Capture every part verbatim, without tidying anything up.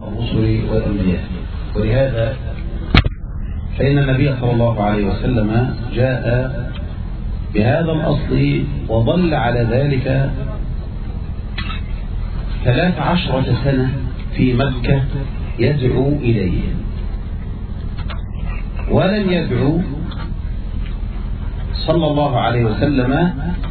الرسل والأنبياء. ولهذا فإن النبي صلى الله عليه وسلم جاء بهذا الأصل وظل على ذلك ثلاث عشرة سنة في مكة يدعو إليه، ولم يدعو صلى الله عليه وسلم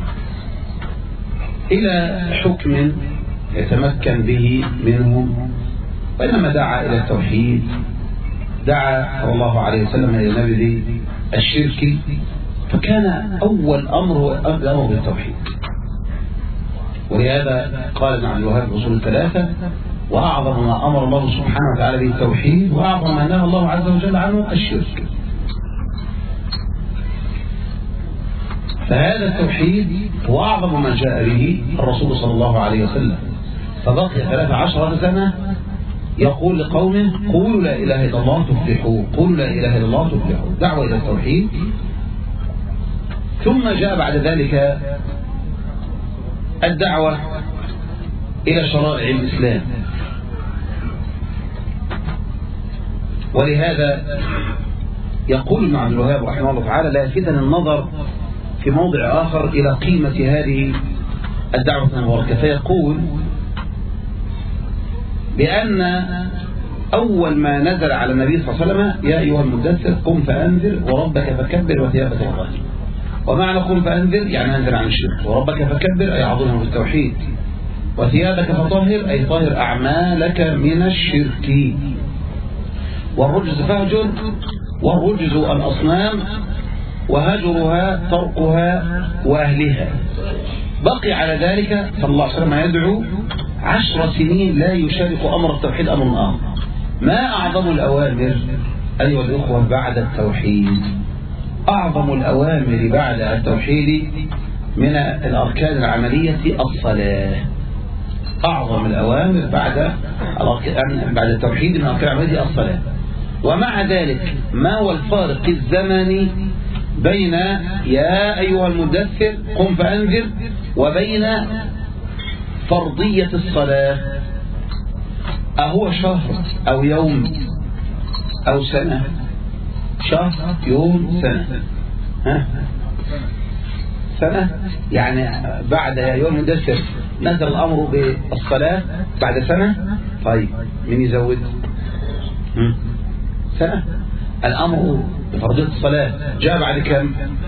إلى حكم يتمكن به منه، وإنما دعا إلى التوحيد، دعا صلى الله عليه وسلم إلى نبذ الشرك. فكان أول أمر الأمر بالتوحيد. ولهذا قال ابن عبد الوهاب الأصول الثلاثة: وأعظم ما أمر الله سبحانه وتعالى به التوحيد، وأعظم ما نهى الله عز وجل عنه الشرك. فهذا التوحيد هو أعظم ما جاء به الرسول صلى الله عليه وسلم. فبقي ثلاث عشرة سنة يقول لقومه: قولوا لا إله إلا الله تفلحوا، قولوا لا إله إلا الله تفلحوا، دعوة إلى التوحيد. ثم جاء بعد ذلك الدعوة إلى شرائع الإسلام. ولهذا يقول ابن عبد الوهاب رحمه الله تعالى: لا يلفتن النظر في موضع آخر إلى قيمة هذه الدعوة المباركة، فيقول بأن أول ما نزل على النبي صلى الله عليه وسلم: يا أيها المدثر قم فأنذر وربك فكبر وثيابك فطهر. ومعنى قم فأنذر يعني أنذر عن الشرك، وربك فكبر أي عظمه بالتوحيد، وثيابك فطهر أي طهر أعمالك من الشرك، والرجز فهجر، والرجز الأصنام، وهجرها تركها وأهلها. بقي على ذلك صلى الله عليه وسلم يدعو عشر سنين لا يشارك أمر التوحيد أمر آخر. ما أعظم الأوامر أيها الأخوة بعد التوحيد؟ أعظم الأوامر بعد التوحيد من الأركان العملية الصلاة. أعظم الأوامر بعد بعد التوحيد من الأركان العملية الصلاة. ومع ذلك ما هو الفارق الزمني بين يا أيها المدثر قم فأنذر وبين فرضية الصلاة؟ أهو شهر أو يوم أو سنة؟ شهر يوم سنة، ها؟ سنة يعني بعد يا أيها المدثر نزل الأمر بالصلاة بعد سنة. طيب من يزود؟ سنة. الأمر بفرضية الصلاة جاء بعد كم؟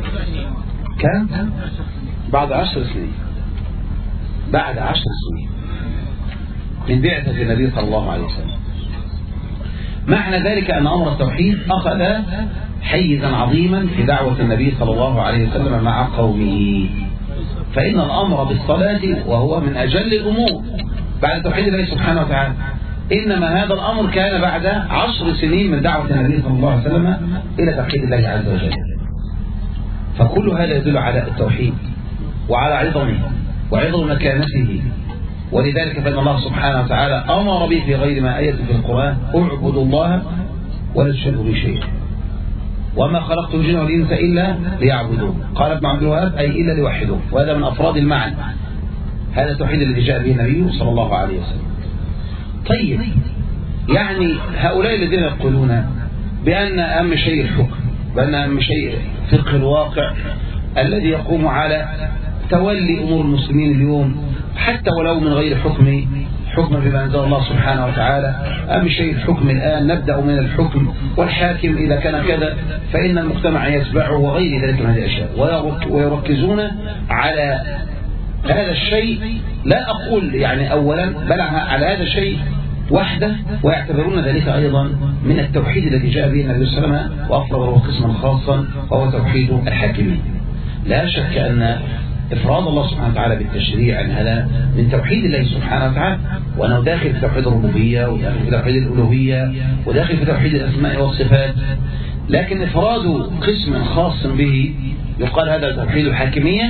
كم؟ بعد عشر سنين. بعد عشر سنين من بعثة النبي صلى الله عليه وسلم. معنى ذلك أن أمر التوحيد أخذ حيزا عظيما في دعوة النبي صلى الله عليه وسلم مع قومه. فإن الأمر بالصلاة وهو من أجل الأمور بعد توحيد الله سبحانه وتعالى، إنما هذا الأمر كان بعد عشر سنين من دعوة النبي صلى الله عليه وسلم إلى توحيد الله عز وجل. فكل هذا يدل على التوحيد وعلى عظمه وعظم مكانته. ولذلك فإن الله سبحانه وتعالى أمر به في غير ما آية في القرآن: اعبدوا الله ولا تشركوا به شيئا وما خلقت الجن والإنس إلا ليعبدون. قال ابن عبد الوهاب: أي إلا ليوحدون. وهذا من أفراد المعنى، هذا التوحيد الذي جاء به النبي صلى الله عليه وسلم. طيب، يعني هؤلاء الذين يقولون بأن أهم شيء الحكم، بأن أهم شيء فقه الواقع الذي يقوم على تولي أمور المسلمين اليوم حتى ولو من غير حكم حكم بما أنزل الله سبحانه وتعالى، أهم شيء الحكم الآن، نبدأ من الحكم، والحاكم إذا كان كذا فإن المجتمع يتبعه وغير ذلك من هذه الأشياء، ويركزون على هذا الشيء. لا أقول يعني أولا، بل على هذا الشيء وحده، ويعتبرون ذلك أيضا من التوحيد الذي جاء به النبي صلى الله عليه وسلم، وأفرده قسما خاصا وهو توحيد الحاكمين. لا شك أن إفراد الله سبحانه وتعالى بالتشريع أن هذا من توحيد الله سبحانه وتعالى، وأنه داخل في توحيد الربوبية، وداخل في توحيد الألوهية، وداخل في توحيد الأسماء والصفات. لكن إفراد قسم خاص به يقال هذا توحيد الحاكمية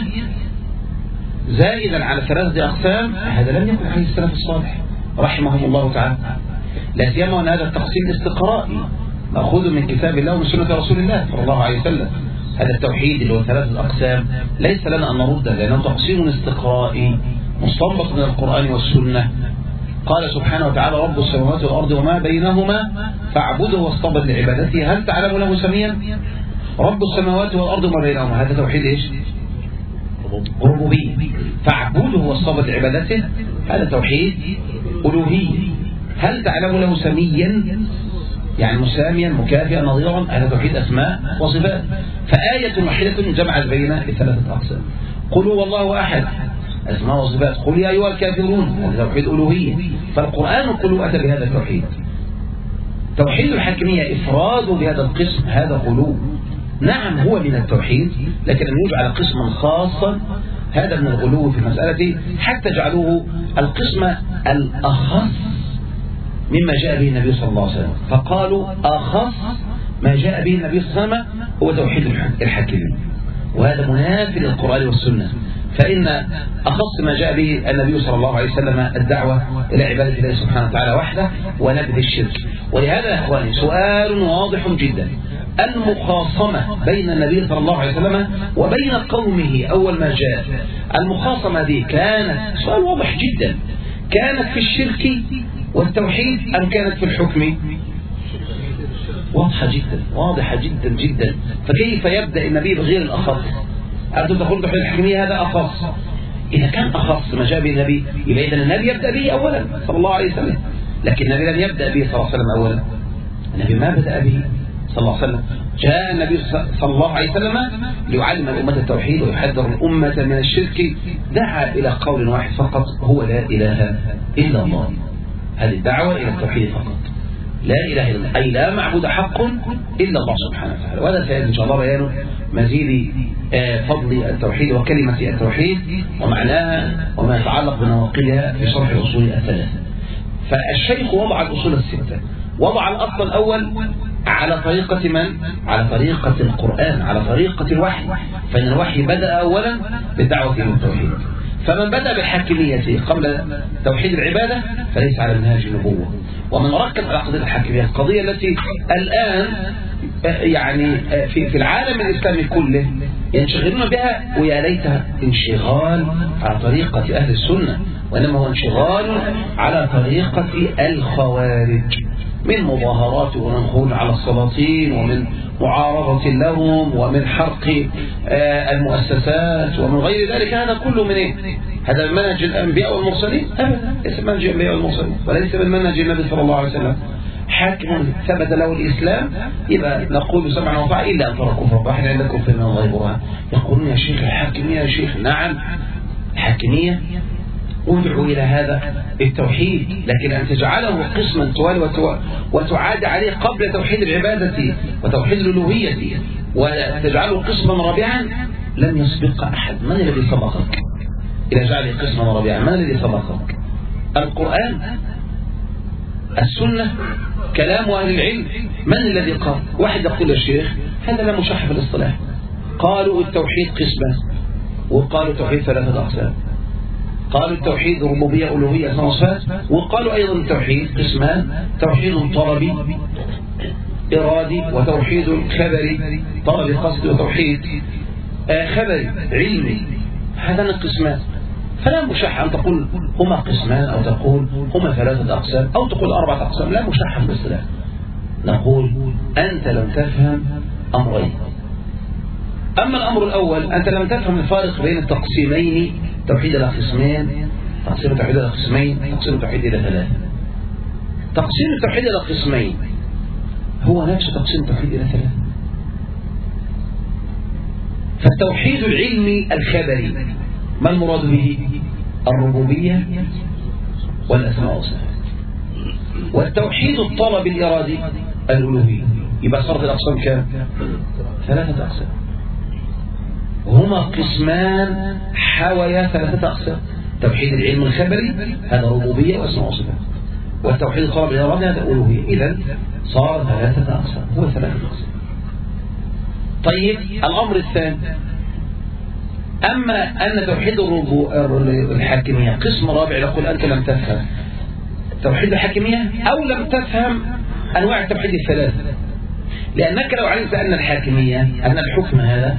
زائدا على ثلاثة أقسام، هذا لم يكن عليه السلف الصالح رحمهم الله تعالى. لا سيما أن هذا التقسيم استقرائي مأخوذ من كتاب الله ومن سنة رسول الله صلى الله عليه وسلم. هذا التوحيد اللي هو ثلاثة أقسام ليس لنا أن نرده، لأنه تقسيم استقرائي مستنبط من القرآن والسنة، قال سبحانه وتعالى رب السماوات والأرض وما بينهما فاعبده واصطبر لعبادته هل تعلم له سميا؟ رب السماوات والأرض وما بينهما هذا توحيد إيش؟ ربوبية. فاعبده واصطبر لعبادته هذا توحيد ألوهية. هل تعلم له سميا يعني مساميا مكافئا نظيرا هذا توحيد أسماء وصفات. فآية واحدة جمعت بين الثلاثة أقسام. قل هو الله أحد أسماء وصفات. قل يا أيها الكافرون هذا توحيد ألوهية. فالقرآن كله أتى بهذا التوحيد. توحيد الحاكمية إفراد بهذا القسم هذا غلو. نعم هو من التوحيد لكن أن يجعل قسما خاصا هذا من الغلو في مسألته حتى جعلوه القسم الأخص مما جاء به النبي صلى الله عليه وسلم. فقالوا أخص ما جاء به النبي صلى الله عليه وسلم هو توحيد الحاكمية وهذا منافي للقرآن والسنة. فإن أخص ما جاء به النبي صلى الله عليه وسلم الدعوة إلى عبادة الله سبحانه وتعالى وحده ونبذ الشرك. ولهذا يا إخواني سؤال واضح جدا المخاصمة بين النبي صلى الله عليه وسلم وبين قومه أول ما جاء المخاصمة دي كانت سؤال واضح جدا كانت في الشرك والتوحيد أم كانت في الحكم؟ واضحة جدا واضحة جدا جدا. فكيف يبدأ النبي بغير الأخص؟ أنتم تقولون توحيد الحكمية هذا أخص. إذا كان أخص ما جاء به النبي يبقى إذن النبي يبدأ به أولا صلى الله عليه وسلم. لكن النبي لم يبدأ به صلى الله عليه وسلم أولا. النبي ما بدأ به صلى الله عليه وسلم. جاء النبي صلى الله عليه وسلم ليعلم الأمة التوحيد ويحذر الأمة من الشرك. دعا إلى قول واحد فقط هو لا إله إلا الله. هذه الدعوة إلى التوحيد فقط لا إله إلا الله أي لا معبود حق إلا الله سبحانه وتعالى. وهذا سيأتي إن شاء الله بيان مزيد فضل التوحيد وكلمة التوحيد ومعناها وما يتعلق بنواقلها في شرح الأصول الثلاثة. فالشيخ وضع الأصول الستة وضع الأصل الأول على طريقة من؟ على طريقة القرآن على طريقة الوحي. فإن الوحي بدأ أولا بالدعوة إلى التوحيد. فمن بدأ بالحاكمية قبل توحيد العبادة فليس على منهاج النبوة. ومن ركز على قضية الحاكمية القضية التي الآن يعني في في العالم الإسلامي كله ينشغلون بها ويا ليتها انشغال على طريقة أهل السنة وإنما هو انشغال على طريقة الخوارج من مظاهرات ومن خروج على السلاطين ومن معارضة لهم ومن حرق المؤسسات ومن غير ذلك. هذا كله من إيه؟ هذا منهج الأنبياء والمرسلين؟ أبدا ليس منهج الأنبياء والمرسلين وليس من منهج النبي صلى الله عليه وسلم. حاكم ثبت له الإسلام يبقى نقول سمعا وطاعة إلا أن ترى كفر واحد عندكم في من غيرها. يقولون يا شيخ الحاكمية يا شيخ. نعم الحاكمية ادعو إلى هذا التوحيد لكن أن تجعله قسما توالي وتعاد عليه قبل توحيد العبادة وتوحيد الألوهية وتجعله قسما رابعا لم يسبق أحد. من الذي سبقك إلى جعله قسما رابعا؟ من الذي سبقك؟ القرآن السنة كلام أهل العلم. من الذي قال؟ واحد يقول الشيخ هذا لا مشاح في الاصطلاح. قالوا التوحيد قسما وقالوا التوحيد ثلاثة أقسام. قالوا التوحيد ربوبية ألوهية أسماء وصفات. وقالوا أيضا التوحيد قسمان توحيد طلبي إرادي وتوحيد خبري طلبي قصدي وتوحيد خبري علمي. هذا القسمان. فلا مشاح أن تقول هما قسمان أو تقول هما ثلاثة أقسام أو تقول أربعة أقسام. لا مشاح في الاصطلاح. نقول أنت لم تفهم أمرين. أما الأمر الأول أنت لم تفهم الفارق بين التقسيمين توحيد إلى قسمين تقسيم التوحيد إلى قسمين تقسيم التوحيد إلى ثلاثة. تقسيم التوحيد إلى قسمين هو نفس تقسيم التوحيد إلى ثلاثة. فالتوحيد العلمي الخبري ما المراد به؟ الربوبية والأسماء والصفات. والتوحيد الطلب الإرادي الألوهية. يبقى صارت الأقسام كام؟ ثلاثة أقسام. هما قسمان حويا ثلاثة أقسام. توحيد العلم الخبري هذا ربوبية وأسماء وصفات. والتوحيد الطلب الإرادي هذا ألوهية. إذن صار ثلاثة أقسام. هو ثلاثة أقسام. طيب الأمر الثاني أما أن توحيد الحاكمية قسم رابع يقول أنت لم تفهم توحيد الحاكمية أو لم تفهم أنواع التوحيد الثلاثة. لأنك لو علمت أن الحاكمية أن الحكم هذا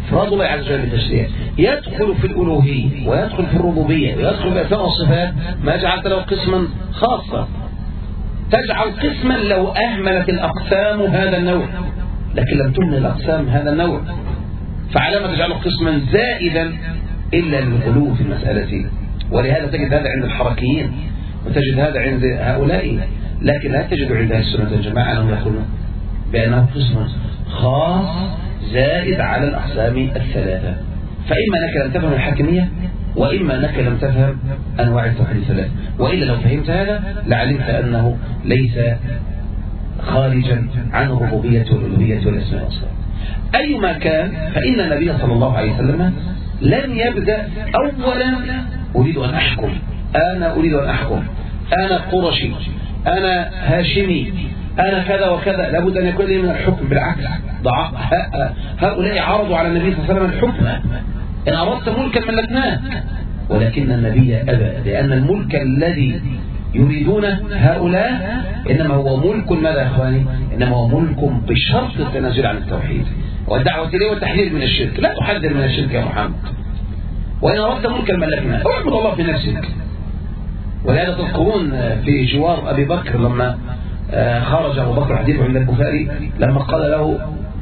إفراد الله عز وجل بالتشريع، يدخل في الألوهية ويدخل في الربوبية ويدخل في الأسماء والصفات، ما جعلت له قسما خاصا. تجعل قسما لو أهملت الأقسام هذا النوع، لكن لم تهمل الأقسام هذا النوع، فعلى ما تجعله قسما زائدا إلا للغلو في المسألة. ولهذا تجد هذا عند الحركيين وتجد هذا عند هؤلاء، لكن لا تجد عند أهل السنة والجماعة أنهم يقولون بأنه قسم خاص زائد على الأقسام الثلاثة. فإما أنك لم تفهم الحاكمية، وإما أنك لم تفهم أنواع التوحيد الثلاثة، وإلا لو فهمت هذا لعلمت أنه ليس خارجا عن الربوبية والألوهية والأسماء والصفات. أيما كان فإن النبي صلى الله عليه وسلم لم يبدأ أولا أريد أن أحكم، أنا أريد أن أحكم، أنا قرشي، أنا هاشمي، أنا كذا وكذا، لابد أن يكون لي من الحكم. بالعكس، هؤلاء عرضوا على النبي صلى الله عليه وسلم الحكم، إن أردت ملكا ملكناه، ولكن النبي أبى، لأن الملك الذي يريدون هؤلاء إنما هو ملك ماذا يا أخواني؟ إنما هو ملك بشرط التنازل عن التوحيد والدعوة إليه والتحذير من الشرك. لا تحذر من الشرك يا محمد، وإن أردت ملكا ملكناه، اعبد الله في نفسك. ولهذا تذكرون في جوار أبي بكر لما خرج أبو بكر، حديث عند البخاري، لما قال له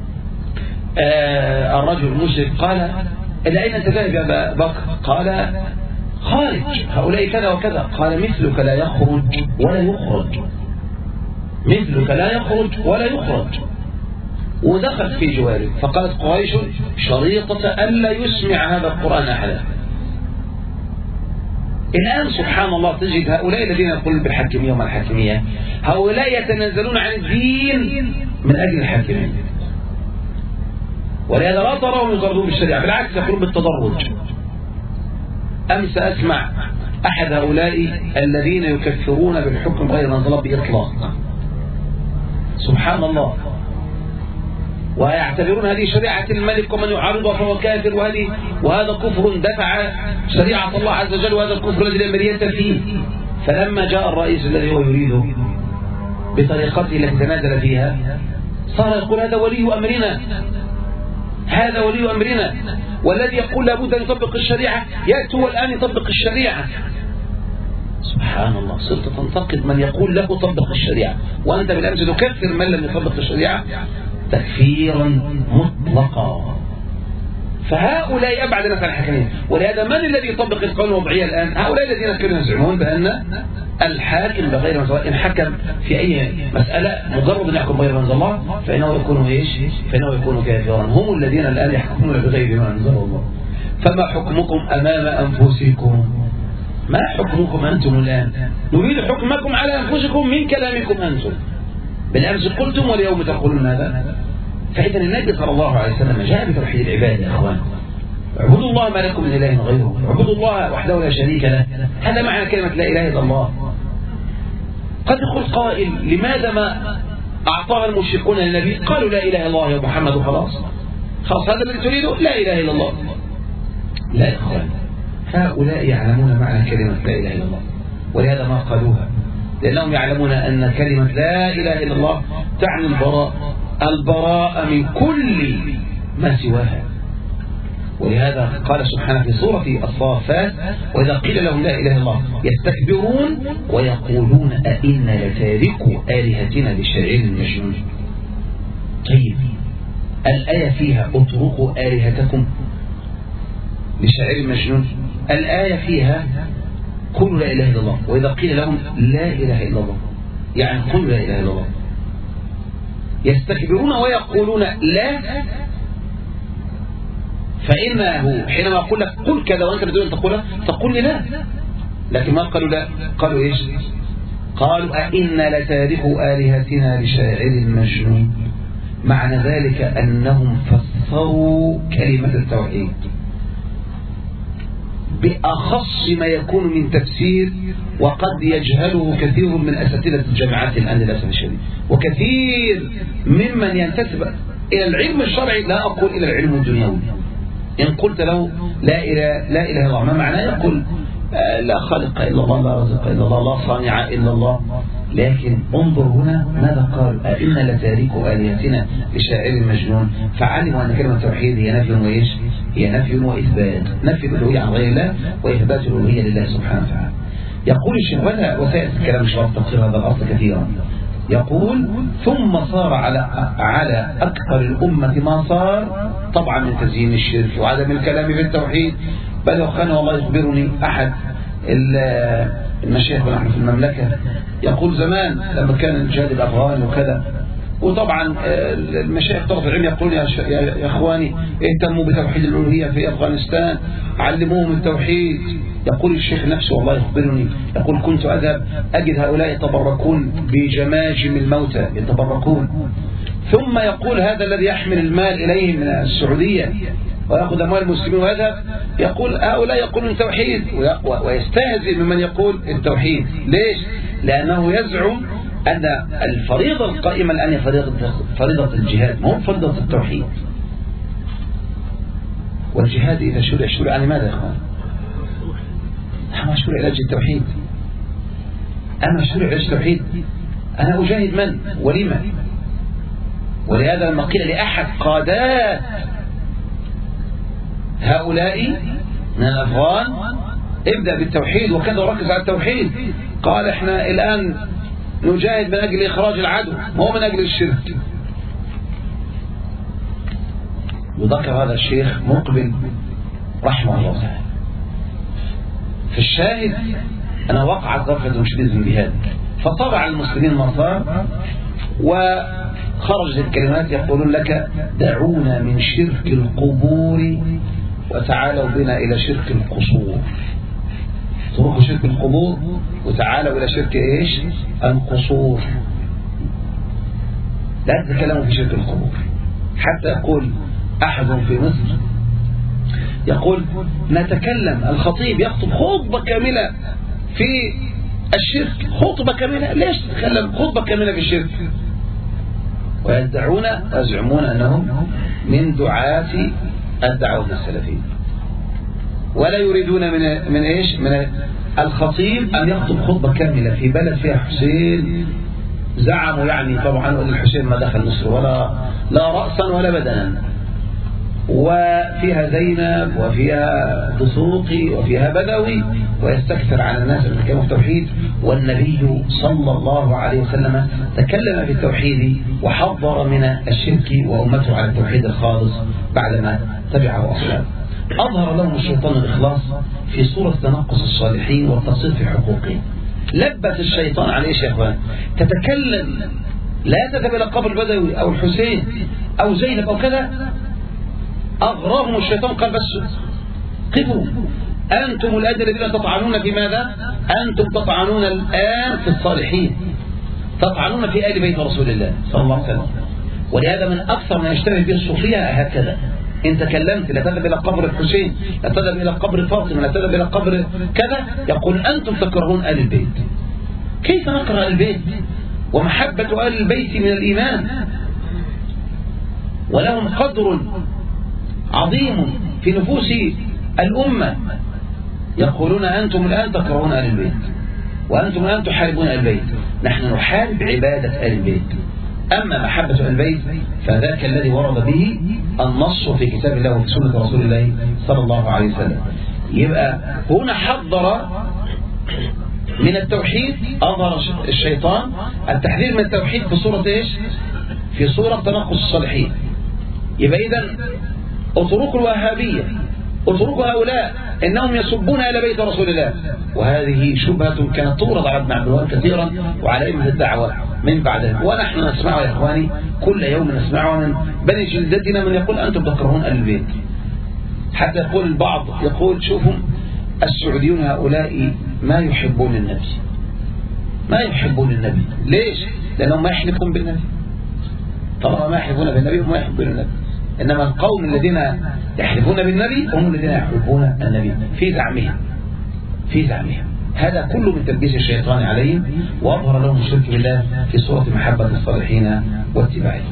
الرجل المشرك، قال إلى أين أنت ذاهب يا أبا بكر؟ قال خارج، هؤلاء كذا وكذا. قال مثلك لا يخرج ولا يخرج، مثلك لا يخرج ولا يخرج. ودخل في جواره، فقالت قريش شريطة ألا يسمع هذا القرآن أحدا. الآن سبحان الله تجد هؤلاء الذين يقولون بالحاكمية وما الحاكمية، هؤلاء يتنازلون عن الدين من أجل الحاكمية، ولهذا لا تراهم يطردون بالشريعة، بالعكس يقولون بالتدرج. أمس أسمع أحد هؤلاء الذين يكفرون بالحكم غير نظام بإطلاق، سبحان الله، ويعتبرون هذه شريعة الملك ومن يعارضها فهو كافر، وهذه وهذا كفر دفع شريعة الله عز وجل، وهذا الكفر الذي لا مرية فيه. فلما جاء الرئيس الذي هو يريده بطريقته التي تنازل فيها، صار يقول هذا ولي أمرنا، هذا ولي أمرنا، والذي يقول لابد أن يطبق الشريعة يأتي هو الآن يطبق الشريعة. سبحان الله، صرت تنتقد من يقول له طبق الشريعة، وأنت بالأمس تكفر من لم يطبق الشريعة تكفيرا مطلقا. فهؤلاء أبعد الناس عن الحاكمين. ولهذا من الذي يطبق القانون الوضعية الآن؟ هؤلاء الذين كانوا يزعمون بأن الحاكم بغير منزل الله إن حكم في أي مسألة مجرد أن يحكم بغير منزل الله فإنه يكون إيش؟ فإنه يكون كافرا. هم الذين الآن يحكمون بغير ما أنزل الله. فما حكمكم أمام أنفسكم؟ ما حكمكم أنتم الآن؟ نريد حكمكم على أنفسكم من كلامكم أنتم. بالأمس قلتم واليوم تقولون هذا. فإذا النبي صلى الله عليه وسلم جاء بتوحيد العباد يا أخوان. اعبدوا الله ما لكم من إله غيره، اعبدوا الله وحده لا شريك له. هذا معنى كلمة لا إله إلا الله. قد يقول قائل لماذا ما أعطاها المشركون للنبي؟ قالوا لا إله إلا الله يا محمد وخلاص، خلاص هذا الذي تريده لا إله إلا الله. لا يا أخوان، هؤلاء يعلمون معنى كلمة لا إله إلا الله، ولهذا ما قالوها، لأنهم يعلمون أن كلمة لا إله إلا الله تعني البراء، البراء من كل ما سواها. ولهذا قال سبحانه في سورة الصافات: وإذا قيل لهم لا إله إلا الله يستكبرون ويقولون أئنا لتاركوا آلهتنا لشاعر مجنون. طيب الآية فيها اتركوا آلهتكم لشاعر مجنون، الآية فيها قولوا لا إله إلا الله، وإذا قيل لهم لا إله إلا الله يعني قولوا لا إله إلا الله. يستكبرون ويقولون لا، فإنه حينما أقول لك قل كذا وأنت بدون أن تقولها تقول لي لا، لكن ما قالوا لا، قالوا إيش؟ قالوا أئنا لتاركوا آلهتنا لشاعر مجنون. معنى ذلك أنهم فسروا كلمة التوحيد بأخص ما يكون من تفسير، وقد يجهله كثير من أساتذة الجامعات الآن للأسف الشديد، وكثير ممن ينتسب إلى العلم الشرعي، لا أقول إلى العلم الدنيوي. إن قلت له لا إله لا إله إلا الله ما معناه؟ يقول لا خالق إلا الله، لا رزق إلا الله، لا صانع إلا الله، لكن انظر هنا ماذا قال: أئنا لتاركوا آلهتنا لشاعر مجنون. فعلموا أن كلمة التوحيد هي نفي وإيش؟ هي نفي وإثبات، نفي الألوهية عن غير الله وإثبات الألوهية لله سبحانه وتعالى. يقول الشيخ، ولا وسائل الكلام مش وقت تفسير هذا الأصل كثيرا، يقول: ثم صار على على أكثر الأمة ما صار، طبعا من تزيين الشرك وعدم الكلام في التوحيد. بل وكان والله يخبرني أحد المشايخ نحن في المملكة، يقول زمان لما كان الجهاد الأفغاني وكذا، وطبعا المشايخ طرف العلم يقولون يا, يا إخواني اهتموا بتوحيد الألوهية في أفغانستان، علموهم التوحيد. يقول الشيخ نفسه والله يخبرني، يقول: كنت أذهب أجد هؤلاء يتبركون بجماجم الموتى يتبركون، ثم يقول هذا الذي يحمل المال إليه من السعودية ويأخذ أموال المسلمين وهذا، يقول هؤلاء يقولون التوحيد، ويستهزئ ممن يقول التوحيد. ليش؟ لأنه يزعم أن الفريضة القائمة الآن هي فريضة, فريضة الجهاد، مو فريضة التوحيد. والجهاد إذا شرع شرع عن ماذا يا أخوان؟ ما شرع علاج التوحيد. أما شرع علاج التوحيد أنا أجاهد من ولما. ولهذا لما قيل لأحد قادات هؤلاء من الأفغان ابدأ بالتوحيد وكذا وركز على التوحيد، قال احنا الآن نجاهد من أجل إخراج العدو، مو من أجل الشرك. وذكر هذا الشيخ مقبل رحمه الله تعالى. في الشاهد أنا وقعت غفلة شديدة بهذا، فطبع المسلمين ما صار، وخرجت الكلمات يقولون لك: دعونا من شرك القبور وتعالوا بنا إلى شرك القصور. تروحوا شرك القبور وتعالوا إلى شرك إيش؟ القصور. لا تتكلموا في شرك القبور. حتى يقول أحد في مصر، يقول: نتكلم، الخطيب يخطب خطبة كاملة في الشرك، خطبة كاملة، ليش تتكلم خطبة كاملة في الشرك؟ ويدعون ويزعمون أنهم من دعاة الدعوة السلفية، ولا يريدون من من ايش؟ من الخطيب ان يخطب خطبه كامله في بلد فيها حسين. زعموا يعني طبعا ان الحسين ما دخل مصر ولا لا راسا ولا بدنا، وفيها زينب وفيها دسوقي وفيها بدوي، ويستكثر على الناس اللي كانوا في التوحيد. والنبي صلى الله عليه وسلم تكلم في التوحيد وحذر من الشرك وأمته على التوحيد الخالص بعدما تبعه أصحابه. أظهر لهم الشيطان الإخلاص في صورة تنقص الصالحين والتصرف في حقوقهم. لبس الشيطان على إيش يا أخوان؟ تتكلم، لا تذهب إلى قبر البدوي أو الحسين أو زينب أو كذا. أغرهم الشيطان، قال: بس قفوا، أنتم الآن الذين تطعنون في ماذا؟ أنتم تطعنون الآن في الصالحين، تطعنون في آل بيت رسول الله صلى الله عليه وسلم. ولهذا من أكثر ما يشتبه به الصوفية هكذا: إن تكلمت لا تذهب إلى قبر الحسين، لا تذهب إلى قبر فاطمة، لا تذهب إلى قبر كذا، يقول: أنتم تكرهون آل البيت. كيف نكره آل البيت ومحبة آل البيت من الإيمان، ولهم قدر عظيم في نفوس الأمة. يقولون: أنتم الآن تكرهون آل البيت وأنتم الآن تحاربون آل البيت. نحن نحارب عبادة آل البيت، أما محبة آل البيت فذاك الذي ورد به النص في كتاب الله وفي سنة رسول الله صلى الله عليه وسلم. يبقى هنا حذر من التوحيد، أظهر الشيطان التحذير من التوحيد في صورة إيش؟ في صورة تنقص الصالحين. يبقى إذن اتركوا الوهابية، اتركوا هؤلاء إنهم يسبون آل بيت رسول الله. وهذه شبهة كانت تورد على ابن عبد الوهاب كثيرا وعلى أئمة الدعوة من بعدها، ونحن نسمعها يا إخواني كل يوم، نسمعها من بني جلدتنا من يقول: أنتم تكرهون آل البيت. حتى يقول البعض، يقول: شوفوا السعوديون هؤلاء ما يحبون النبي، ما يحبون النبي. ليش؟ لأنهم ما يحلفون بالنبي. طالما ما يحلفون بالنبي هم ما يحبون النبي. إنما القوم الذين يحلفون بالنبي هم الذين يحبون النبي في زعمهم في زعمهم هذا كله من تلبيس الشيطان عليهم، وأظهر لهم الشرك بالله في صورة محبة الصالحين واتباعهم.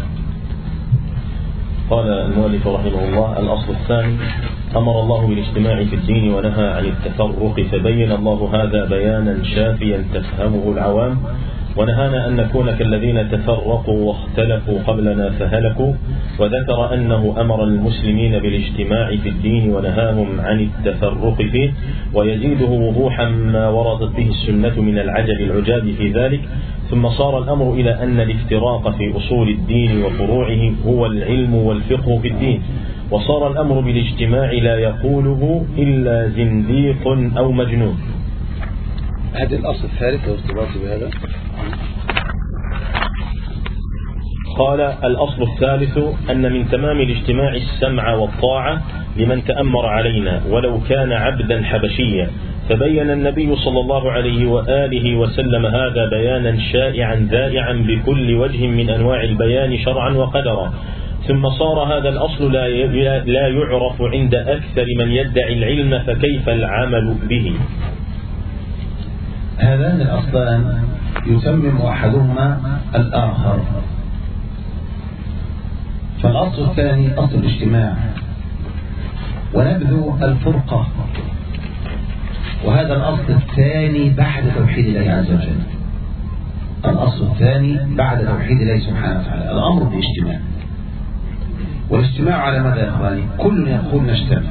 قال المؤلف رحمه الله: الأصل الثاني: أمر الله بالاجتماع في الدين ونهى عن التفرق، فبين الله هذا بيانا شافيا تفهمه العوام، ونهانا أن نكون كالذين تفرقوا واختلفوا قبلنا فهلكوا، وذكر أنه أمر المسلمين بالاجتماع في الدين ونهاهم عن التفرق فيه، ويزيده وضوحا ما وردت به السنة من العجب العجاب في ذلك. ثم صار الأمر إلى أن الافتراق في أصول الدين وفروعه هو العلم والفقه في الدين، وصار الأمر بالاجتماع لا يقوله إلا زنديق أو مجنون. هذا الأصل الثالث وارتباطه بهذا. قال: الأصل الثالث أن من تمام الاجتماع السمع والطاعة لمن تأمر علينا ولو كان عبدا حبشيا، فبين النبي صلى الله عليه وآله وسلم هذا بيانا شائعا ذائعا بكل وجه من أنواع البيان شرعا وقدرا. ثم صار هذا الأصل لا يعرف عند أكثر من يدعي العلم، فكيف العمل به؟ هذان الأصلان يتمم أحدهما الآخر. فالأصل الثاني أصل الاجتماع، ونبذ الفرقة، وهذا الأصل الثاني بعد توحيد الله عز وجل. الأصل الثاني بعد توحيد الله سبحانه وتعالى الأمر بالاجتماع. والاجتماع على ماذا يا إخواني؟ كل يقول نجتمع،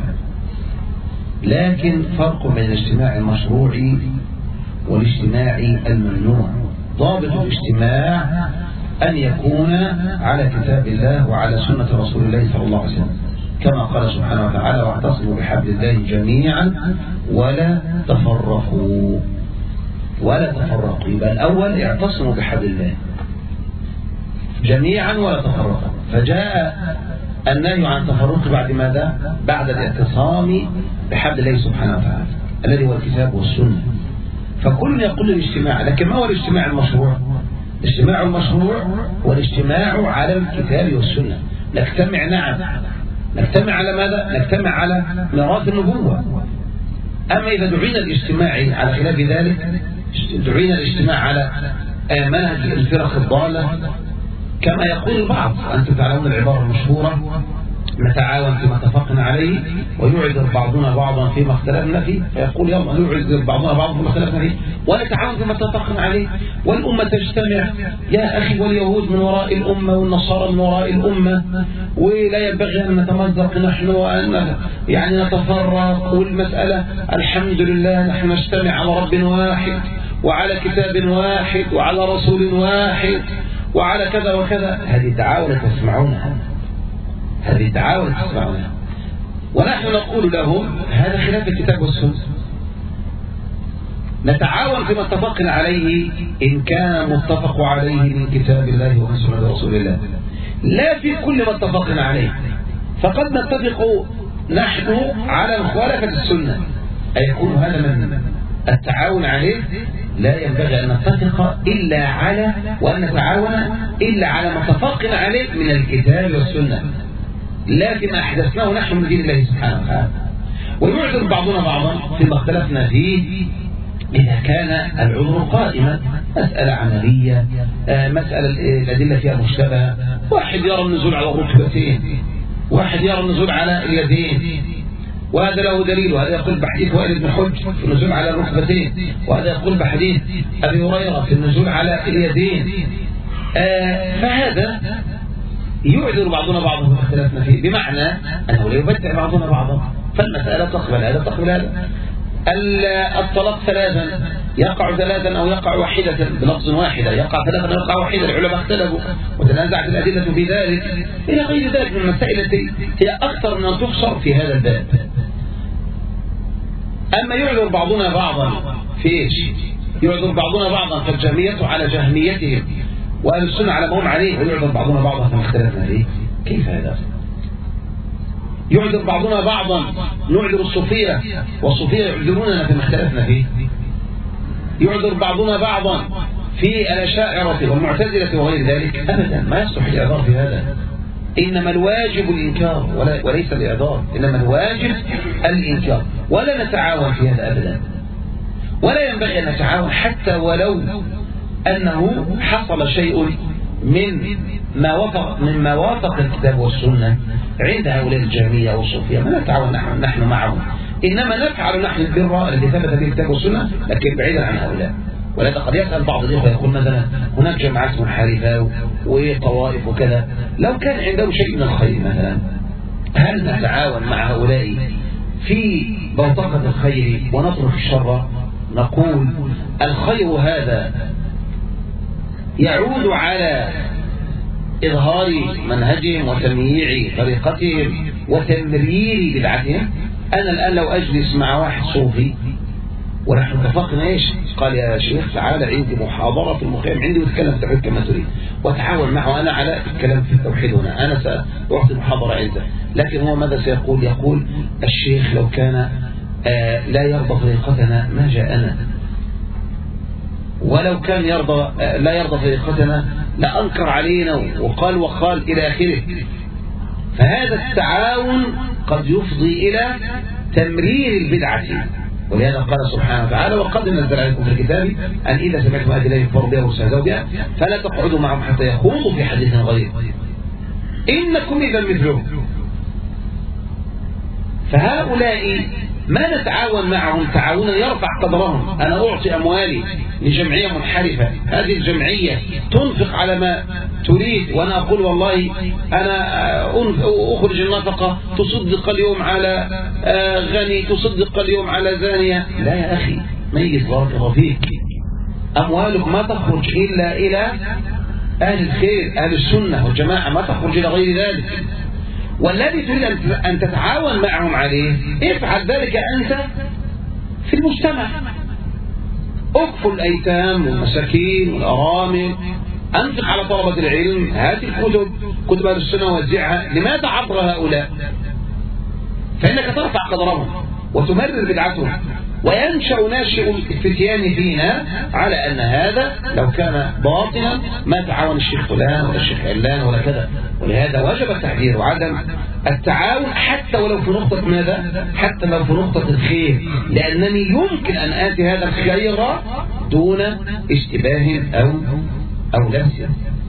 لكن فرق بين الاجتماع المشروع والاجتماع الممنوع. ضابط الاجتماع أن يكون على كتاب الله وعلى سنة رسول الله صلى الله عليه وسلم، كما قال سبحانه وتعالى: واعتصموا بحبل الله جميعا ولا تفرقوا. ولا تفرقوا، يبقى الأول اعتصموا بحبل الله جميعا ولا تفرقوا، فجاء النهي عن التفرق بعد ماذا؟ بعد الاعتصام بحبل الله سبحانه وتعالى الذي هو الكتاب والسنة. فكل يقول الاجتماع، لكن ما هو الاجتماع المشروع؟ الاجتماع المشروع والاجتماع على الكتاب والسنة. نجتمع، نعم، نجتمع على ماذا؟ نجتمع على ميراث النبوة. أما إذا دعينا الاجتماع على خلاف ذلك، دعينا الاجتماع على منهج الفرق الضالة، كما يقول البعض، أنتم تعلمون العبارة المشهورة: نتعاون فيما اتفقنا عليه ويعذر بعضنا بعضا فيما اختلفنا فيه. فيقول: يلا نعذر بعضنا بعضا فيما اختلفنا فيه ونتعاون فيما اتفقنا عليه، والأمة تجتمع يا أخي، واليهود من وراء الأمة والنصارى من وراء الأمة، ولا ينبغي أن نتمزق نحن وأن يعني نتفرق، والمسألة الحمد لله نحن نجتمع على رب واحد وعلى كتاب واحد وعلى رسول واحد وعلى كذا وكذا. هذه تعاون تسمعونها، هذه تعاون تسمعونها، ونحن نقول لهم هذا خلاف الكتاب والسنة. نتعاون فيما اتفقنا عليه إن كان متفق عليه من كتاب الله ومن سنة رسول الله، لا في كل ما اتفقنا عليه. فقد نتفق نحن على مخالفة السنة، أيكون هذا من التعاون عليه؟ لا ينبغي أن نتفق إلا على وأن نتعاون إلا على ما اتفقنا عليه من الكتاب والسنة، لكن أحدثناه نحن من دين الله سبحانه وتعالى. ويعذر بعضنا بعضا فيما اختلفنا فيه إذا كان العذر قائما، مسألة عملية، مسألة الأدلة فيها مشتبهة. واحد يرى النزول على الركبتين، واحد يرى النزول على اليدين، وهذا له دليل، وهذا يقول بحديث وائل بن حجر في النزول على الركبتين، وهذا يقول بحديث أبي هريرة في النزول على اليدين. آه فهذا يعذر بعضنا بعضا فيما اختلفنا فيه، بمعنى أنه لا يبدع بعضنا بعضا، فالمسألة تقبل هذا تقبل هذا. الطلاق ثلاثا، يقع ثلاثا أو يقع واحدة بلفظ واحدة، يقع ثلاثا أو يقع واحدة، العلماء اختلفوا وتنازعت الأدلة في ذلك إلى غير ذلك من المسائل التي هي أكثر من أن تحصر في هذا الباب. أما يعذر بعضنا بعضا في إيش؟ يعذر بعضنا بعضا فالجهمية على جهميتهم وأهل السنة على ما هم عليه، ويعذر بعضنا بعضا فما اختلفنا فيه. كيف هذا؟ يعذر بعضنا بعضا، نعذر الصوفية والصوفية يعذروننا فيما اختلفنا فيه. يعذر بعضنا بعضا في الأشاعرة والمعتزلة وغير ذلك، أبدا ما يصلح الإعذار في هذا. إنما الواجب الإنكار وليس الإعذار، إنما الواجب الإنكار، ولا نتعاون في هذا أبدا، ولا ينبغي أن نتعاون حتى ولو أنه حصل شيء من ما وافق مما وافق الكتاب والسنة عند هؤلاء الجهمية والصوفية، ما نتعاون نحن, نحن معهم، إنما نفعل نحن البر الذي ثبت به الكتاب والسنة، لكن بعيدا عن هؤلاء. ولذا قد يسأل بعض الإخوة يقول مثلا هناك جماعات منحرفة وطوائف وكذا، لو كان عنده شيء من الخير مثلا هل نتعاون مع هؤلاء في بوتقة الخير ونترك الشر؟ نقول الخير هذا يعود على إظهار منهجهم وتمييع طريقتهم وتمرير بدعتهم. أنا الآن لو أجلس مع واحد صوفي ونحن اتفقنا ايش؟ قال يا شيخ تعالى عندي محاضرة في المخيم عندي وتكلم في التوحيد كما تريد، وتعاون معه أنا على الكلام في التوحيد هنا، أنا سأعطي محاضرة عنده، لكن هو ماذا سيقول؟ يقول الشيخ لو كان آه لا يرضى طريقتنا ما جاءنا، ولو كان يرضى آه لا يرضى طريقتنا لأنكر علينا وقال وقال إلى آخره. فهذا التعاون قد يفضي إلى تمرير البدعة، ولهذا قال سبحانه وتعالى وقد نزل عليكم في الكتاب أن إذا سمعتم آيات الله يكفر بها واستهزأوا بها فلا تقعدوا معهم حتى يخوضوا في حديث غيره إنكم إذا مثلهم. فهؤلاء ما نتعاون معهم تعاونا يرفع قدرهم. أنا أعطي أموالي لجمعية منحرفة، هذه الجمعية تنفق على ما تريد وأنا أقول والله أنا أخرج النفقة تصدق اليوم على غني، تصدق اليوم على زانية. لا يا أخي، ما يجي بارك الله فيك، أموالك ما تخرج إلا إلى أهل الخير أهل السنة والجماعة، ما تخرج إلى غير ذلك. والذي تريد أن تتعاون معهم عليه افعل ذلك أنت في المجتمع، اكفل الأيتام والمساكين والأرامل، أنفق على طلبة العلم، هات الكتب كتب أهل السنة ووزعها. لماذا عبر هؤلاء؟ فإنك ترفع قدرهم وتمرر بدعتهم، وينشأ ناشئ الفتيان فينا على أن هذا لو كان باطلا ما تعاون الشيخ فلان ولا الشيخ علان ولا كذا. ولهذا وجب التحذير وعدم التعاون حتى ولو في نقطة ماذا؟ حتى لو في نقطة الخير، لأنني يمكن أن آتي هذا الخير دون اشتباه أو أو لبس.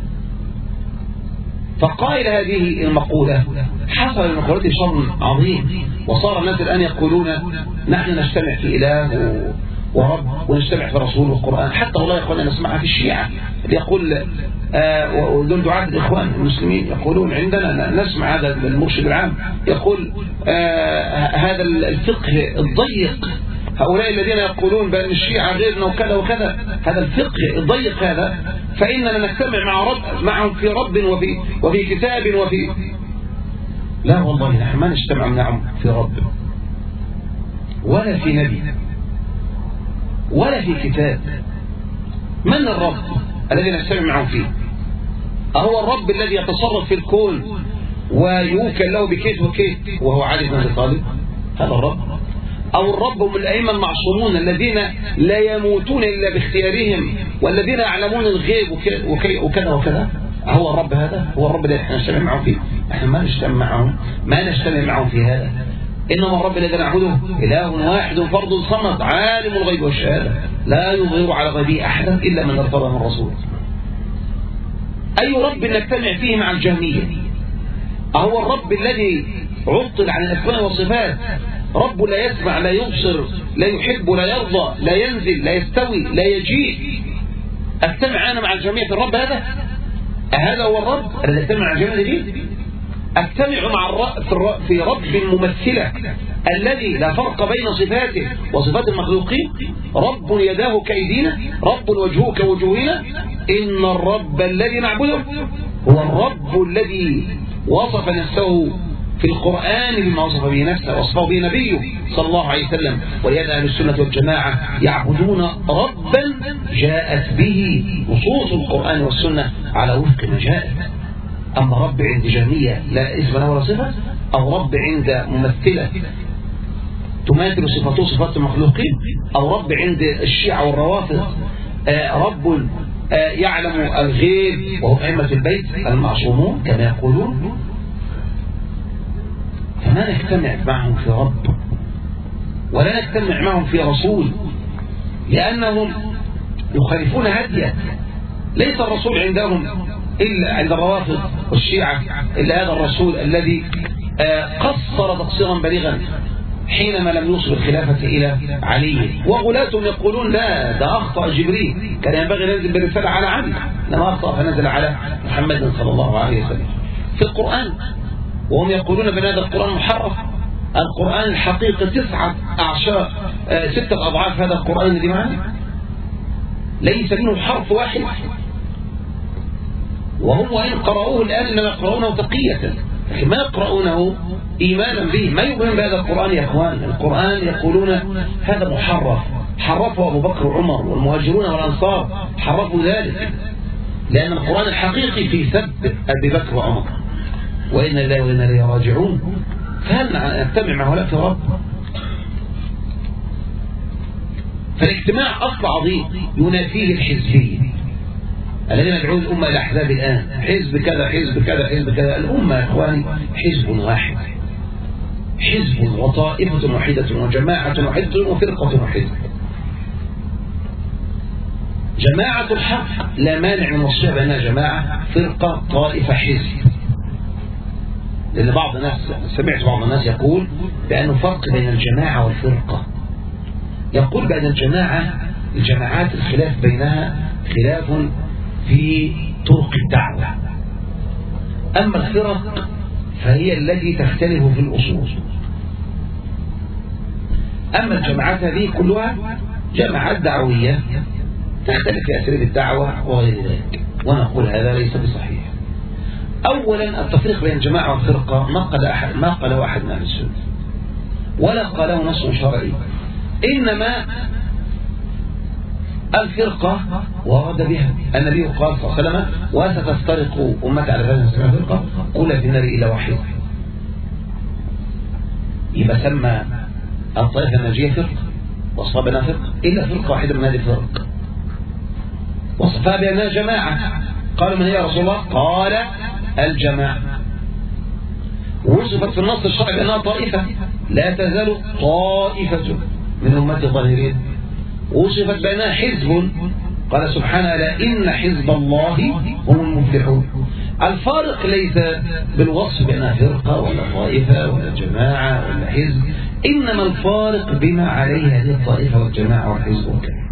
فقائل هذه المقولة حصل المقولة شر عظيم، وصار الناس الآن يقولون نحن نجتمع في إله ورب ونجتمع في رسول والقرآن. حتى والله يا أخوانا نسمعها في الشيعة اللي يقول ودول دعاة الإخوان المسلمين يقولون عندنا نسمع هذا المرشد العام يقول آه هذا الفقه الضيق، هؤلاء الذين يقولون بأن الشيعة غيرنا وكذا وكذا، هذا الفقه الضيق هذا فإننا نجتمع مع رب معهم في رب وفي وفي كتاب وفي. لا والله نحن ما نجتمع معهم في رب ولا في نبي ولا في كتاب. من الرب الذي نجتمع معهم فيه؟ أهو الرب الذي يتصرف في الكون ويوكل له بكيت وكيت وهو علي بن أبي طالب؟ هذا الرب؟ أو الرب هم الأئمة المعصومون الذين لا يموتون إلا باختيارهم والذين يعلمون الغيب وكذا وكذا؟ هو الرب هذا؟ هو الرب الذي نحن نجتمع معهم فيه؟ نحن ما نجتمع معهم ما نجتمع معهم في هذا. إنما الرب الذي نعبده إله واحد فرد صمد عالم الغيب والشهادة لا يظهر على غيبه أحدا إلا من ارتضى من الرسول. أي رب نجتمع فيه مع الجهمية؟ أهو الرب الذي عطل عن الأسماء والصفات، رب لا يسمع لا يبصر لا يحب لا يرضى لا ينزل لا يستوي لا يجيء. أجتمع أنا مع الجميع في الرب هذا؟ هذا هو الرب الذي أجتمع مع الجميع دي؟ أجتمع مع الرب في رب ممثلة الذي لا فرق بين صفاته وصفات المخلوقين، رب يداه كأيدينا، رب وجهه كوجوهنا. إن الرب الذي نعبده هو الرب الذي وصف نفسه في القرآن بما وصف به نفسه وصفه به نبيه صلى الله عليه وسلم. ولهذا أهل السنة والجماعة يعبدون ربا جاءت به نصوص القرآن والسنة على وفق ما جاءت. أما رب عند جهمية لا اسم ولا صفة، أو رب عند ممثلة تماثل صفاته صفات المخلوقين، أو رب عند الشيعة والروافض آه رب آه يعلم الغيب وهو أئمة البيت المعصومون كما يقولون. فما نجتمع معهم في رب ولا نجتمع معهم في رسول، لأنهم يخالفون هديه. ليس الرسول عندهم إلا عند الروافض والشيعة إلا هذا الرسول الذي قصر تقصيرا بليغا حينما لم يوصل الخلافة إلى علي، وغلاتهم يقولون لا ده أخطأ جبريل، كان ينبغي ننزل بالرسالة على علي، إنما أخطأ فنزل على محمد صلى الله عليه وسلم في القرآن. وهم يقولون بأن هذا القرآن محرف. القرآن الحقيقة تسعة أعشار آه ستة أضعاف هذا القرآن الذي معنا، ليس منه حرف واحد. وهم وإن قرأوه الآن إنما يقرؤونه تقية، لكن ما يقرؤونه إيمانا به. ما يؤمن بهذا القرآن يا أخوان. القرآن يقولون هذا محرف، حرفه أبو بكر وعمر والمهاجرون والأنصار، حرفوا ذلك، لأن القرآن الحقيقي في سب أبي بكر وعمر، وإن الله وإنا إليه راجعون. فهل نجتمع مع هؤلاء في رب؟ فالاجتماع أصل عظيم ينافيه الحزبية الذين يدعون الأمة إلى أحزاب الآن، حزب كذا حزب كذا حزب كذا. الأمة يا إخواني حزب واحد، حزب وطائفة واحدة وجماعة واحدة وفرقة واحدة. جماعة الحق لا مانع من وصفها بأنها جماعة، فرقة، طائفة، حزب. لأن بعض الناس، سمعت بعض الناس يقول بأنه فرق بين الجماعة والفرقة. يقول بأن الجماعة، الجماعات الخلاف بينها خلاف في طرق الدعوة، أما الفرق فهي التي تختلف في الأصول. أما الجماعات هذه كلها جماعات دعوية تختلف في أساليب الدعوة وغير ذلك، ونقول هذا ليس بصحيح. أولا التفريق بين الجماعة والفرقة ما قال أحد، ما قاله أحد من أهل السنة ولا قاله نص شرعي، إنما الفرقة ورد بها النبي قال صلى الله عليه وسلم وستفترق أمتي على ثلاث وسبعين فرقة كل في النار إلا واحدة. يبقى سمى الطائفة الناجية فرقة وصفها بأنها فرقة إلا فرقة واحدة من هذه الفرق وصفها بأنها جماعة. قالوا من هي يا رسول الله؟ قال الجماعة. وصفت في النص الشرعي بأنها طائفة، لا تزال طائفة من أمتي ظاهرين. وصفت بأنها حزب، قال سبحانه لا إن حزب الله هم المفلحون. الفارق ليس بالوصف بأنها فرقة ولا طائفة ولا جماعة ولا حزب، إنما الفارق بما عليه هذه الطائفة والجماعة والحزب وكذا.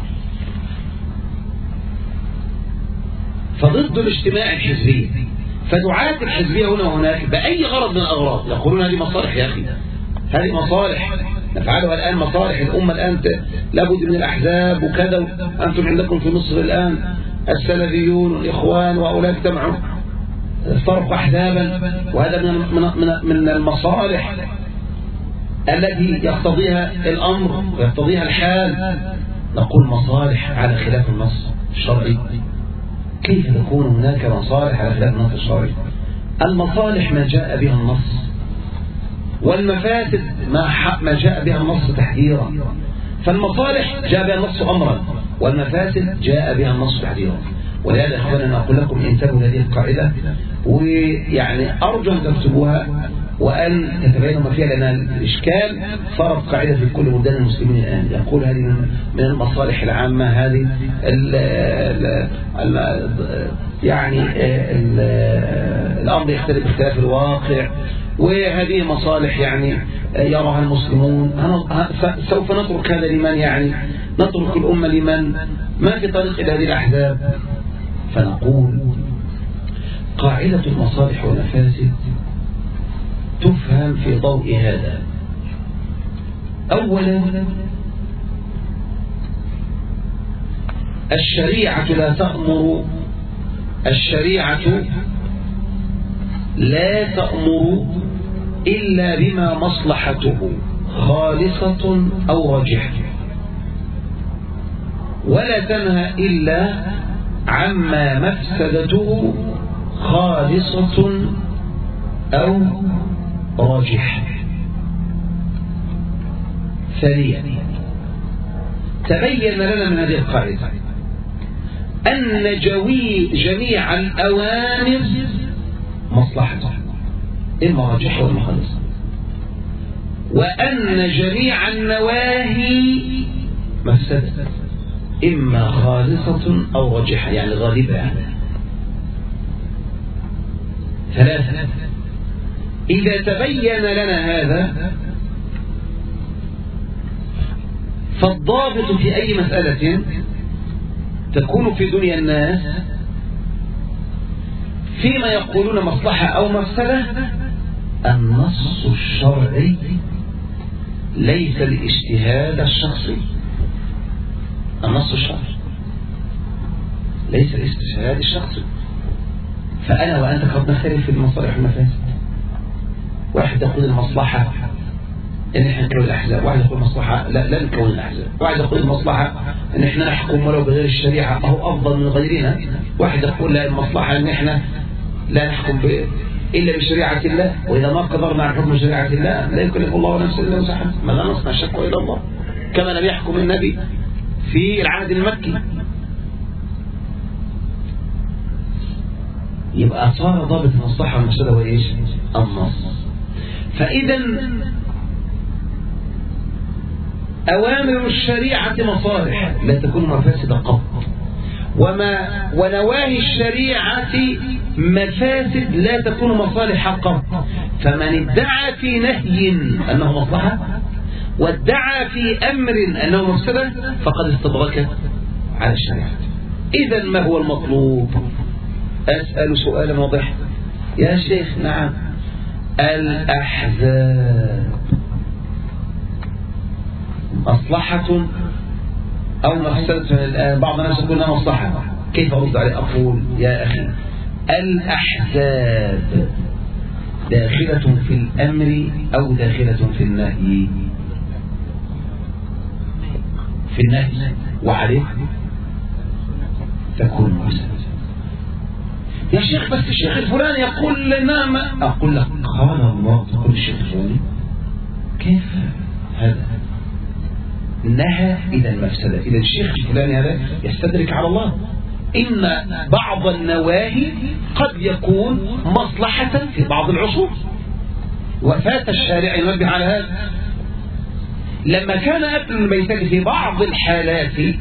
فضد الاجتماع الحزبي، فدعاة الحزبية هنا وهناك بأي غرض من الأغراض يقولون هذه مصالح يا أخي، هذه مصالح نفعلها الآن، مصالح الأمة الآن لابد من الأحزاب وكذا. أنتم عندكم في مصر الآن السلفيون والإخوان وأولئك اجتمعوا افترقوا أحزابا، وهذا من من المصالح التي يقتضيها الأمر ويقتضيها الحال. نقول مصالح على خلاف النص الشرعي. كيف تكون هناك مصالح على خلاف النص الشرعي؟ المصالح ما جاء بها النص، والمفاسد ما ما جاء بها النص تحذيرا. فالمصالح جاء بها النص أمرا، والمفاسد جاء بها النص تحذيرا. ولهذا أخوانا نقول لكم انتبهوا هذه القاعدة، ويعني أرجو أن تكتبوها وأن تتبينوا ما فيها، لأن الإشكال صارت قاعدة في كل بلدان المسلمين الآن. يقول هذه من المصالح العامة، هذه ال ال ال يعني ال الأمر يختلف اختلاف الواقع، وهذه مصالح يعني يراها المسلمون. سوف نترك هذا لمن يعني نترك الأمة لمن ما في طريق إلى هذه الأحزاب. فنقول قاعدة المصالح والمفاسد تفهم في ضوء هذا. أولا الشريعة لا تأمر الشريعة لا تأمر إلا بما مصلحته خالصة أو راجحة، ولا تنهى إلا عما مفسدته خالصة أو راجحة. ثانيا تبين لنا من هذه القاعدة أن جوي جميع الأوامر مصلحته إما راجحة وإما خالصة، وأن جميع النواهي مفسدة إما خالصة أو راجحة يعني غالبة. ثلاثة إذا تبين لنا هذا فالضابط في أي مسألة تكون في دنيا الناس فيما يقولون مصلحة أو مفسدة النص الشرعي ليس الاجتهاد الشخصي. النص الشرعي ليس الاجتهاد الشخصي. فأنا وأنت قد نختلف في المصالح والمفاسد. واحد يقول المصلحة ان احنا نكون الاحزاب، واحد يقول المصلحة لا لا نكون الاحزاب، واحد يقول المصلحة ان احنا نحكم ولو بغير الشريعة اهو افضل من غيرنا، واحد يقول لا المصلحة ان احنا لا نحكم ب... الا بشريعة الله، واذا ما قدرنا عن حكم شريعة الله لا يكلف الله نفسا الا وسعها، ما لا نصنع الشك الى الله، كما لم يحكم النبي في العهد المكي. يبقى صار ضابط المصلحة والمفسدة هو ايش؟ النص. فاذا أوامر الشريعة مصالح لا تكون مفاسد قط، وما ونواهي الشريعة مفاسد لا تكون مصالح قط. فمن ادعى في نهي أنه مصلحة وادعى في أمر أنه مفسدة فقد استدرك على الشريعة. إذا ما هو المطلوب؟ أسأل سؤالا واضحا يا شيخ. نعم، الأحزاب مصلحة أو مفسدة؟ الآن بعض الناس يقول لها مصلحة. كيف أرد عليه؟ أقول يا أخي الأحزاب داخلة في الأمر أو داخلة في النهي؟ في النهي، وعليه تكون مفسدة. يا شيخ بس الشيخ الفلاني يقول لنا ما. أقول لك قال الله تقول الشيخ الفلاني؟ كيف هذا؟ نهى إلى المفسدة. إذا الشيخ الفلاني هذا يستدرك على الله. إن بعض النواهي قد يكون مصلحة في بعض العصور، وفات الشارع ينبه على هذا. لما كان أكل الميتة في بعض الحالات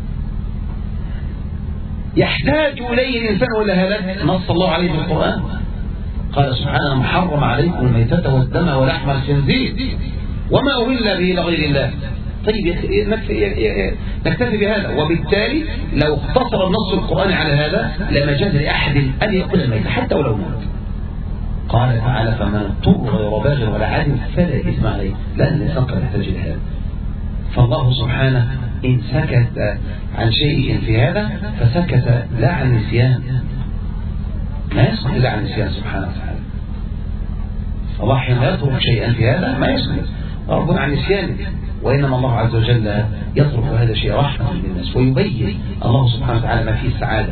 يحتاج إليه الإنسان ولا هلك، نص الله عليه في القرآن، قال سبحانه محرم عليكم الميتة والدم ولحم الخنزير وما أهل به لغير الله. طيب نكتفي بهذا. وبالتالي لو اقتصر النص القرآني على هذا لما جاز لأحد أن يأكل الميت حتى ولو موت. قال تعالى فمن اضطر غير باغ ولا عاد فلا إثم عليه، لأن الإنسان قد يحتاج إلى هذا. فالله سبحانه إن سكت عن شيء في هذا فسكت لا عن نسيان، ما يسكت لا عن نسيان سبحانه وتعالى. الله حين يترك شيئا في هذا ما يسكت ربنا عن نسيانه، وإنما الله عز وجل يترك هذا شيء رحمة للناس، ويبين الله سبحانه وتعالى ما فيه السعادة.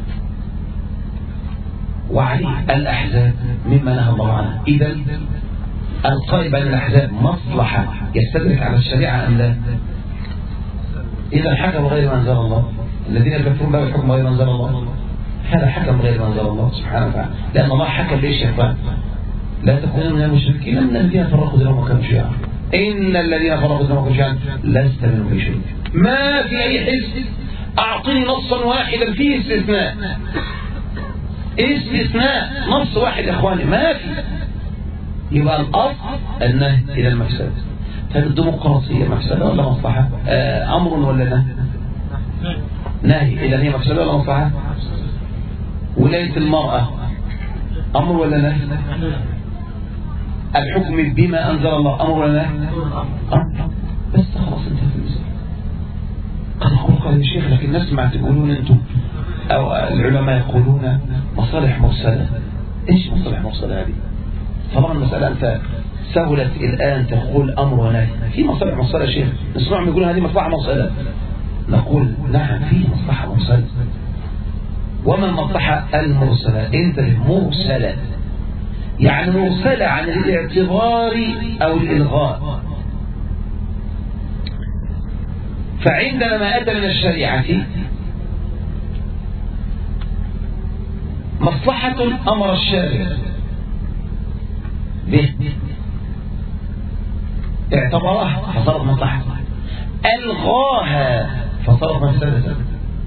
وعليه الأحزاب مما نهى الله عنه. إذا القائل بأن الأحزاب مصلحة يستدرك على الشريعة أم لا؟ إذا حكم غير ما أنزل الله، الذين يكفرون بها الحكم غير ما أنزل الله، هذا حكم غير ما أنزل الله سبحانه وتعالى. لأن الله حكم ليش يا إخوان؟ لا تكونوا من المشركين من الذين فرقوا دينهم وكانوا شيعا. إن الذين فرقوا دينهم وكانوا شيعا لست منهم في شيء. ما في أي حزب أعطني نصا واحدا فيه استثناء، استثناء نص واحد يا إخواني ما في. يبقى الأصل النهي إلى المفسدة. فالديمقراطية مفسدة ولا مصلحة؟ آه أمر ولا نهي؟ نهي. إذا هي مفسدة ولا مصلحة؟ ولاية المرأة أمر ولا نهي؟ الحكم بما أنزل الله أمر ولا نهي؟ أمر. بس خلاص انتهى في المسألة. قد أقول قال يا شيخ لكن نسمع تقولون أنتم أو العلماء يقولون مصالح مرسلة. إيش مصالح مرسلة هذه؟ طبعا المسألة أنت سهلت الآن تقول أمر ونهي. في مصالح مرسلة يا شيخ، نسمعهم يقولون هذه مصلحة مرسلة، نقول نعم في مصلحة مرسلة. وما المصلحة المرسلة؟ انتبه، مرسلة يعني مرسلة عن الاعتبار أو الإلغاء. فعندنا ما أتى من الشريعة مصلحة أمر الشارع به اعتبرها فصارت مصلحة، ألغاها فصارت مفسدة،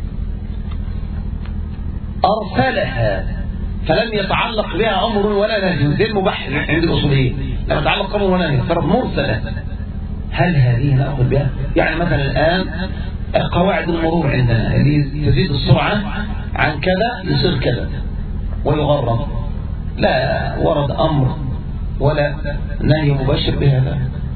أرسلها فلم يتعلق بها أمر ولا نهي زي المباح عند الأصوليين، لما يتعلق أمر ولا نهي صارت مرسلة. هل هذه نأخذ بها؟ يعني مثلا الآن قواعد المرور عندنا اللي تزيد السرعة عن كذا يصير كذا ويغرم، لا ورد أمر ولا نهي مباشر بهذا.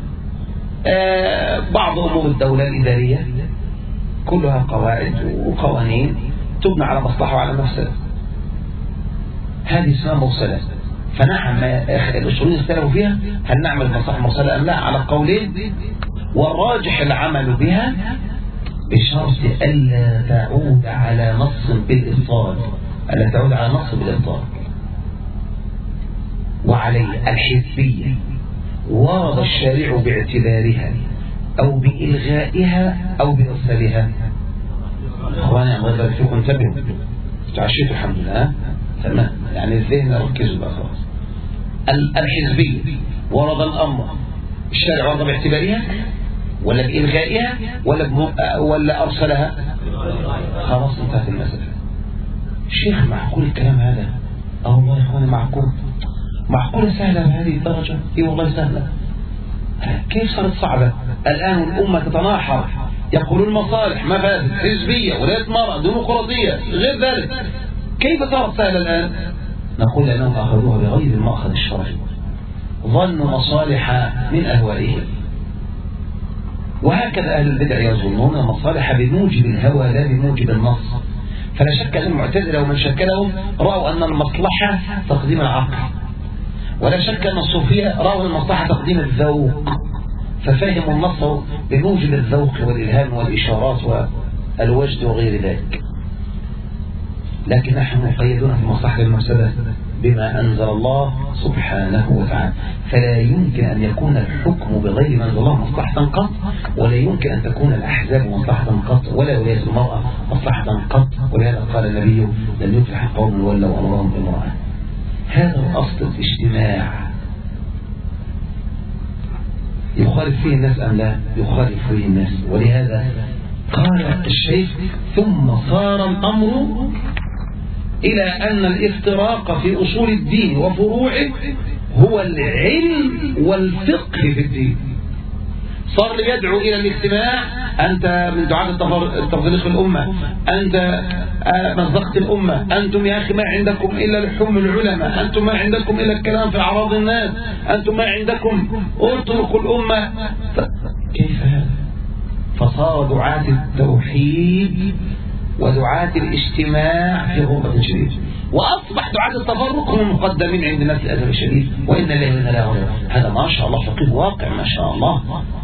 آه بعض أمور الدولة الإدارية كلها قواعد وقوانين تبنى على مصلحة وعلى مفسدة، هذه اسمها مرسلات. فنعم الشروط اختلفوا فيها هل نعمل مصلحة مرسلة أم لا على قولين، والراجح العمل بها بشرط ألا تعود على نص بالإبطال، ألا تعود على نص بالإبطال. وعليه الحزبية ورد الشارع باعتبارها أو بإلغائها أو بإرسالها. أخوانا أمر فيكم انتبهوا، تعشيت الحمد لله تمام، يعني الذهن ركزوا بقى خلاص. الحزبية ورد الأمر الشارع ورد باعتبارها ولا بإلغائها ولا ولا أرسلها، خلاص انتهت المسألة. الشيخ معقول الكلام هذا؟ اه والله يا اخواني معقول، معقولة سهلة بهذه الدرجة؟ ايه والله سهلة. كيف صارت صعبة؟ الآن الأمة تتناحر، يقولون مصالح مفاسد حزبية ولاية مرأة ديمقراطية غير ذلك، كيف صارت سهلة الآن؟ نقول أنهم أخذوها بغير المأخذ الشرعي، ظنوا مصالح من أهوائهم. وهكذا أهل البدع يظنون المصالح بموجب الهوى لا بموجب النص. فلا شك أن المعتزلة ومن شكلهم رأوا أن المصلحة تقديم العقل، ولا شك أن الصوفية رأوا المصلحة تقديم الذوق، ففهموا النص بموجب الذوق والإلهام والإشارات والوجد وغير ذلك. لكن نحن مقيدون في مصلحة المفسدة بما أنزل الله سبحانه وتعالى، فلا يمكن أن يكون الحكم بغير ما أنزل الله مصلحة قط، ولا يمكن أن تكون الأحزاب مصلحة قط، ولا ولاية المرأة مصلحة قط. ولهذا قال النبي لن يفلح قوم ولوا أمرهم امرأة. هذا الأصل الاجتماع يخالف فيه الناس أم لا؟ يخالف فيه الناس. ولهذا قال الشيخ ثم صار الأمر إلى أن الافتراق في أصول الدين وفروعه هو العلم والفقه في الدين. صار اللي يدعو إلى الاجتماع أنت من دعاة التفضيل الأمة، أنت مزقت الأمة، أنتم يا أخي ما عندكم إلا لحوم العلماء، أنتم ما عندكم إلا الكلام في أعراض الناس، أنتم ما عندكم اتركوا الأمة. كيف هذا؟ فصار دعاة التوحيد ودعاة الاجتماع في غربة شديدة، وأصبح دعاة التفرق هم المقدمين عند الناس للأسف الشديد. وإن الله وإنا إليه راجعون. هذا ما شاء الله فقيه واقع ما شاء الله،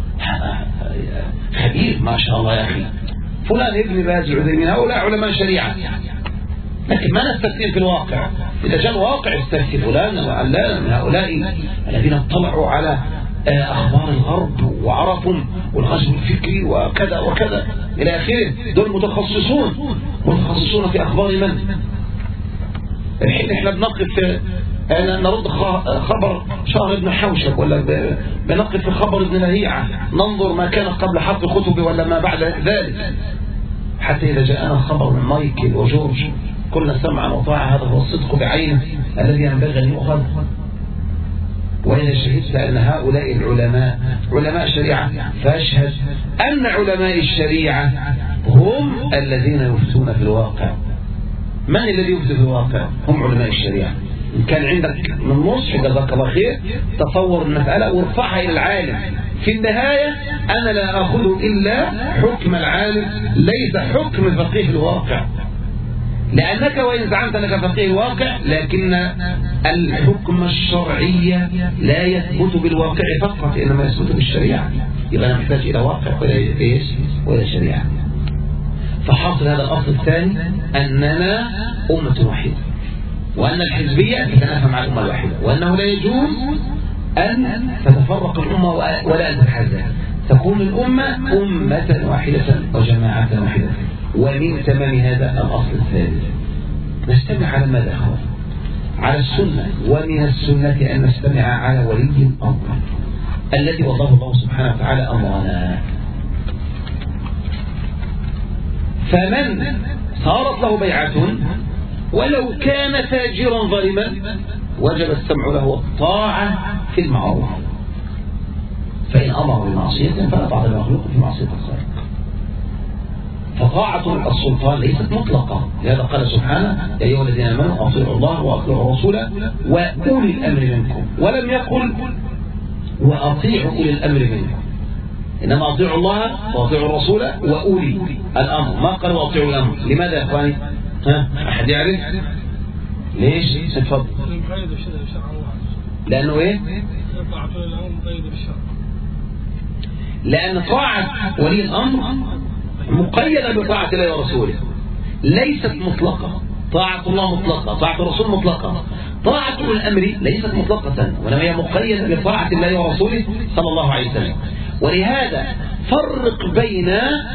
خبير ما شاء الله يا أخي فلان ابن باز العثيمين، هؤلاء علماء شريعة، لكن ما نستفتي في الواقع. إذا جاء الواقع استفتي فلان وعلان من هؤلاء الذين اطلعوا على أخبار الغرب وعرفوا والغزو الفكري وكذا وكذا إلى آخره، دول متخصصون متخصصون في أخبار من؟ الحين إحنا بنقف نرد خبر شهر ابن حوشب، ولا بنقف في خبر ابن لهيعة، ننظر ما كان قبل حرف الخطب ولا ما بعد ذلك، حتى إذا جاءنا خبر من مايكل وجورج كلنا سمعا وطاعة. هذا هو الصدق بعينه الذي ينبغي أن يؤخذ. وإذا شهدت أن هؤلاء العلماء علماء شريعة، فأشهد أن علماء الشريعة هم الذين يفتون في الواقع. من الذي يفتي في الواقع؟ هم علماء الشريعة. إن كان عندك من نصح جزاك الله خير تصور المسألة وارفعها إلى العالم. في النهاية أنا لا أخذ إلا حكم العالم ليس حكم فقيه الواقع، لأنك وإن زعمت أنك فقيه الواقع لكن الحكم الشرعي لا يثبت بالواقع فقط، إنما يثبت بالشريعة. يبقى أنا محتاج إلى واقع ولا إيش ولا شريعة. فحاصل هذا الأصل الثاني أننا أمة واحدة، وأن الحزبية تتنافى مع الأمة الواحدة، وأنه لا يجوز أن تتفرق الأمة ولا أن تتحزب، تكون الأمة أمة واحدة وجماعة واحدة. ومن تمام هذا الأصل الثالث نستمع على ماذا أخوة؟ على السنة. ومن السنة أن نستمع على ولي الأمر الذي والله الله سبحانه وتعالى أمرنا. فمن صارت له بيعة ولو كان تاجرا ظالما وجب السمع له والطاعة في المعروف. فإن أمر بمعصية فلا طاعة للمخلوق في معصية الخالق. فطاعة السلطان ليست مطلقة، لهذا قال سبحانه يا أيها الذين آمنوا أطيعوا الله وأطيعوا الرسول وأولي الأمر منكم، ولم يقل وأطيعوا أولي الأمر منكم، إنما أطيعوا الله وأطيعوا الرسول وأولي الأمر، ما قال وأطيعوا الأمر. لماذا يا إخواني؟ ها أحد يعرف ليش؟ اتفضل. لأنه إيه؟ لأن طاعة ولي الأمر مقيدة بطاعة الله ورسوله، ليست مطلقة. طاعة الله مطلقة، طاعة الرسول مطلقة، طاعة أولي الأمر ليست مطلقة، وإنما هي مقيدة بطاعة الله ورسوله صلى الله عليه وسلم. ولهذا فرق بين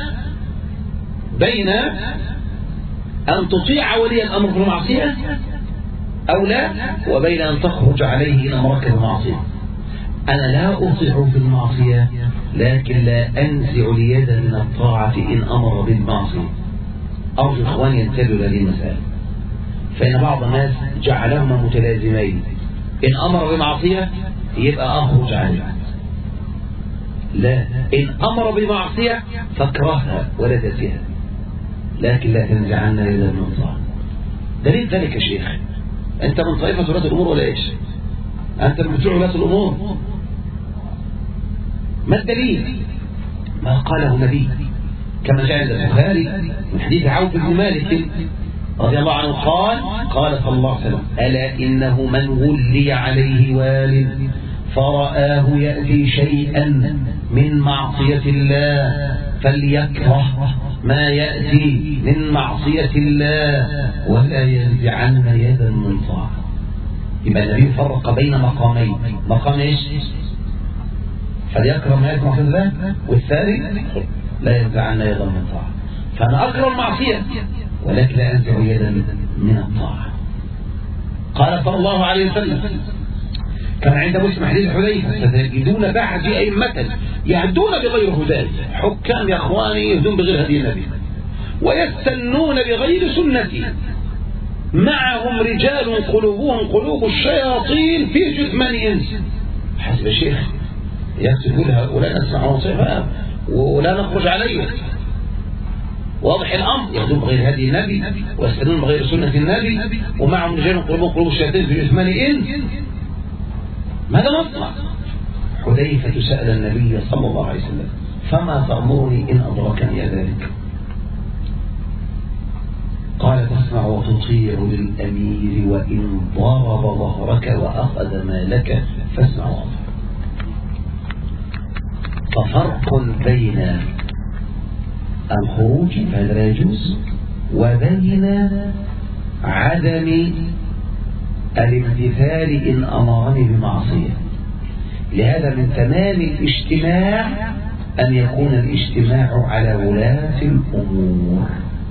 بين أن تطيع ولي الأمر في المعصية أو لا، وبين أن تخرج عليه إن أمرك بالمعصية. أنا لا أطيع في المعصية لكن لا أنزع اليد من الطاعة إن أمر بالمعصية. أرجو إخواني ينتبهوا لهذه المسألة، فإن بعض الناس جعلهما متلازمين، إن أمر بالمعصية يبقى أخرج عليه، لا، إن أمر بمعصية فاكرهها ولا تنسيها، لكن لا تنزعن يدا من الطاعة. دليل ذلك يا شيخ، أنت من طائفة ولاة الأمور ولا إيش؟ أنت من بتوع ولاة الأمور. ما الدليل؟ ما قاله النبي كما جاء عند البخاري من حديث عوف بن مالك رضي الله عنه قال قال صلى الله عليه وسلم ألا إنه من ولي عليه وال فرآه يأتي شيئا من معصية الله فليكره ما يأتي من معصية الله ولا ينزعن يدا من طاعة. يبقى النبي فرق بين مقامين، مقام ايش؟ فليكره ما يأتي من معصية الله، والثاني لا ينزعن يدا من طاعة. فأنا أكره المعصية ولكن لا أنزع يدا من الطاعة. قال صلى الله عليه وسلم كان عند مسلم حديث حذيفة ستجدون بعدي أئمة يهدون بغير هداي، حكام يا إخواني يهدون بغير هدي النبي ويستنون بغير سنتي، معهم رجال قلوبهم قلوب الشياطين في جثمان إنس. حسب الشيخ يقول هؤلاء نسمع وصفها ولا نخرج عليهم، واضح الأمر، يهدون بغير هدي النبي ويستنون بغير سنة النبي ومعهم رجال قلوبهم قلوب الشياطين في جثمان إنس. ماذا نصنع؟ حذيفة سأل النبي صلى الله عليه وسلم فما تأمرني إن أدركني ذلك؟ قال تسمع وتطيع للأمير وإن ضرب ظهرك وأخذ مالك فاسمع وأطيع. ففرق بين الخروج فهذا لا يجوز وبين عدم الامتثال إن أمرني بمعصية. لهذا من تمام الاجتماع أن يكون الاجتماع على ولاة الأمور،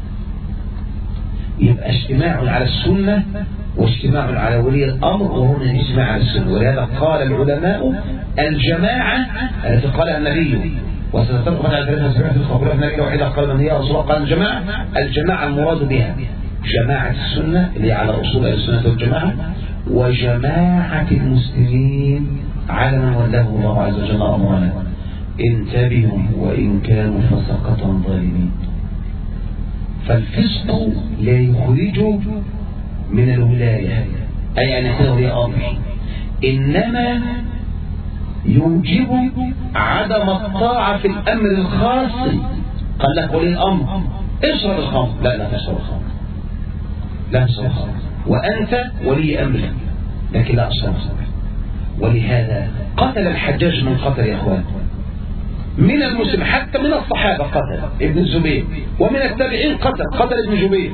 يبقى اجتماع على السنة واجتماع على ولي الأمر وهنا الاجتماع على السنة. ولهذا قال العلماء الجماعة التي قالها النبي وستتبقى على ثلاثة وسبعين في الخبرات النبي وحيدة قال من هي رسول الله قال الجماعة. الجماعة المراد بها جماعة السنة اللي على أصول السنة والجماعة، وجماعة المسلمين على من ولاه الله عز وجل أمرنا. انتبهوا وإن كانوا فسقة ظالمين. فالفسق لا يخرج من الولاية أي أن يكون ولي أمر، إنما يوجب عدم الطاعة في الأمر الخاص. قال لك ولي الأمر اشرب الخمر، لا لا تشرب الخمر، لا تشرب الخمر، وأنت ولي أمر لكن لا أشرب الخمر. ولهذا قتل الحجاج من قتل يا أخوان من المسلم، حتى من الصحابة قتل ابن الزبير، ومن التابعين قتل قتل ابن جبير.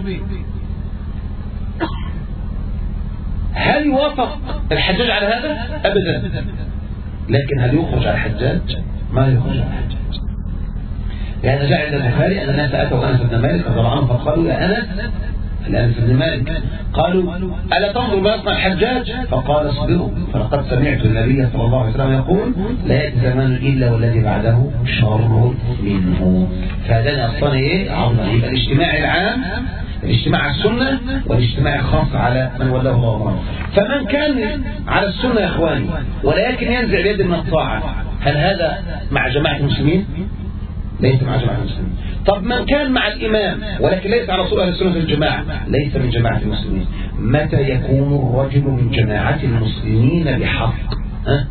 هل يوافق الحجاج على هذا؟ أبدا. لكن هل يخرج على الحجاج؟ ما يخرج على الحجاج. لهذا جاء عند البخاري أن الناس أتوا أنس بن مالك رضي الله عنه فقالوا يا أنس، الأنس بن مالك، قالوا ألا تنظر ما يصنع الحجاج؟ فقال اصبروا فلقد سمعت النبي صلى الله عليه وسلم يقول لا يأتي زمان إلا والذي بعده شر منه. فهذا أصلا إيه؟ عظمة. يبقى الاجتماع العام الاجتماع على السنة والاجتماع الخاص على من ولاه الله أمره. فمن كان على السنة يا إخواني ولكن ينزع اليد من الطاعة هل هذا مع جماعة المسلمين؟ ليس مع جماعة المسلمين. طب من كان مع الإمام ولكن ليس على صورة السنة الجماعة ليس من جماعة المسلمين. متى يكون الرجل من جماعة المسلمين بحق؟ ها؟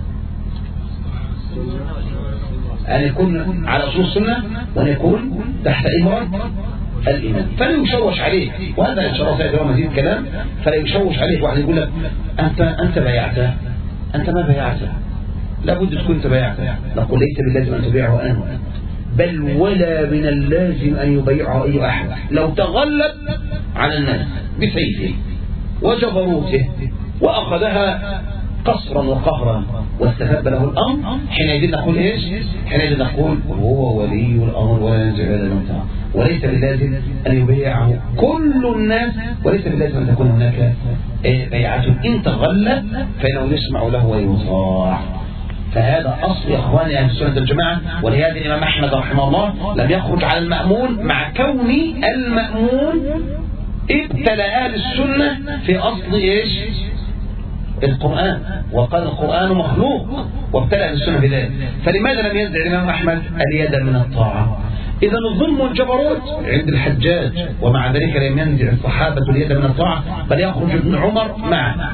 أن يكون على أصول السنة وأن يكون تحت إمرة الإمام، فلا يشوش عليه. وهذا إن شاء الله سيدنا مزيد كلام. فلا يشوش عليه واحد يقول لك أنت أنت بايعته، أنت ما بايعته، لابد تكون أنت بايعته. نقول ليس باللازم أن تبيعه أنا، بل ولا من اللازم أن يبيعه أي أحد لو تغلب على الناس بسيفه وجبروته وأخذها قصرا وقهرا واستفاد له الأمر، حينئذ نقول إيش؟ حينئذ نقول هو ولي الأمر ولا ينزع هذا الممتع. وليس باللازم أن يبيعه كل الناس، وليس باللازم أن تكون هناك بيعته. إن تغلب فإنه يسمع له ويطاع. فهذا أصل يا إخواني أهل السنة الجماعة. ولهذا الإمام أحمد رحمه الله لم يخرج على المأمون مع كون المأمون ابتلى أهل السنة في أصل إيش؟ القرآن، وقال القرآن مخلوق، وابتلى أهل السنة بذلك. فلماذا لم ينزع الإمام أحمد اليد من الطاعة؟ إذا الظلم والجبروت عند الحجاج، ومع ذلك لم ينزع الصحابة اليد من الطاعة، بل يخرج ابن عمر معه.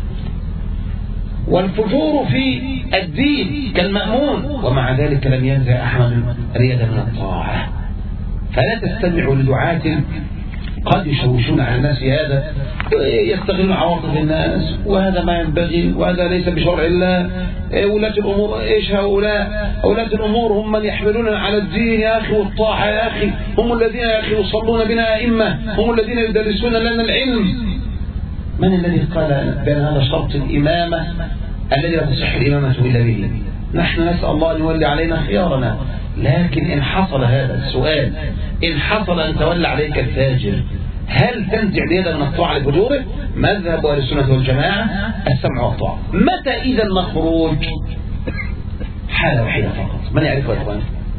والفجور في الدين كالمأمون، ومع ذلك لم ينزع أحمد اليد من الطاعة. فلا تستمعوا لدعاة قد يشوشون على الناس هذا، يستغلون عواطف الناس، وهذا ما ينبغي، وهذا ليس بشرع الله. ولاة الأمور إيش هؤلاء؟ ولاة الأمور هم من يحملون على الدين يا أخي والطاعة يا أخي، هم الذين يا أخي يصلون بنا أئمة، هم الذين يدرسون لنا العلم. من الذي قال بأن هذا شرط الإمامة الذي لا تصح الإمامة إلا به؟ نحن نسأل الله أن يولي علينا خيارنا. لكن إن حصل هذا السؤال، إن حصل أن تولى عليك الفاجر، هل تنزع اليد من الطاعة لفجوره؟ مذهب أهل السنة والجماعة السمع والطاعة. متى إذا المخروج؟ حالة واحدة فقط، من يعرفها يا إخوان؟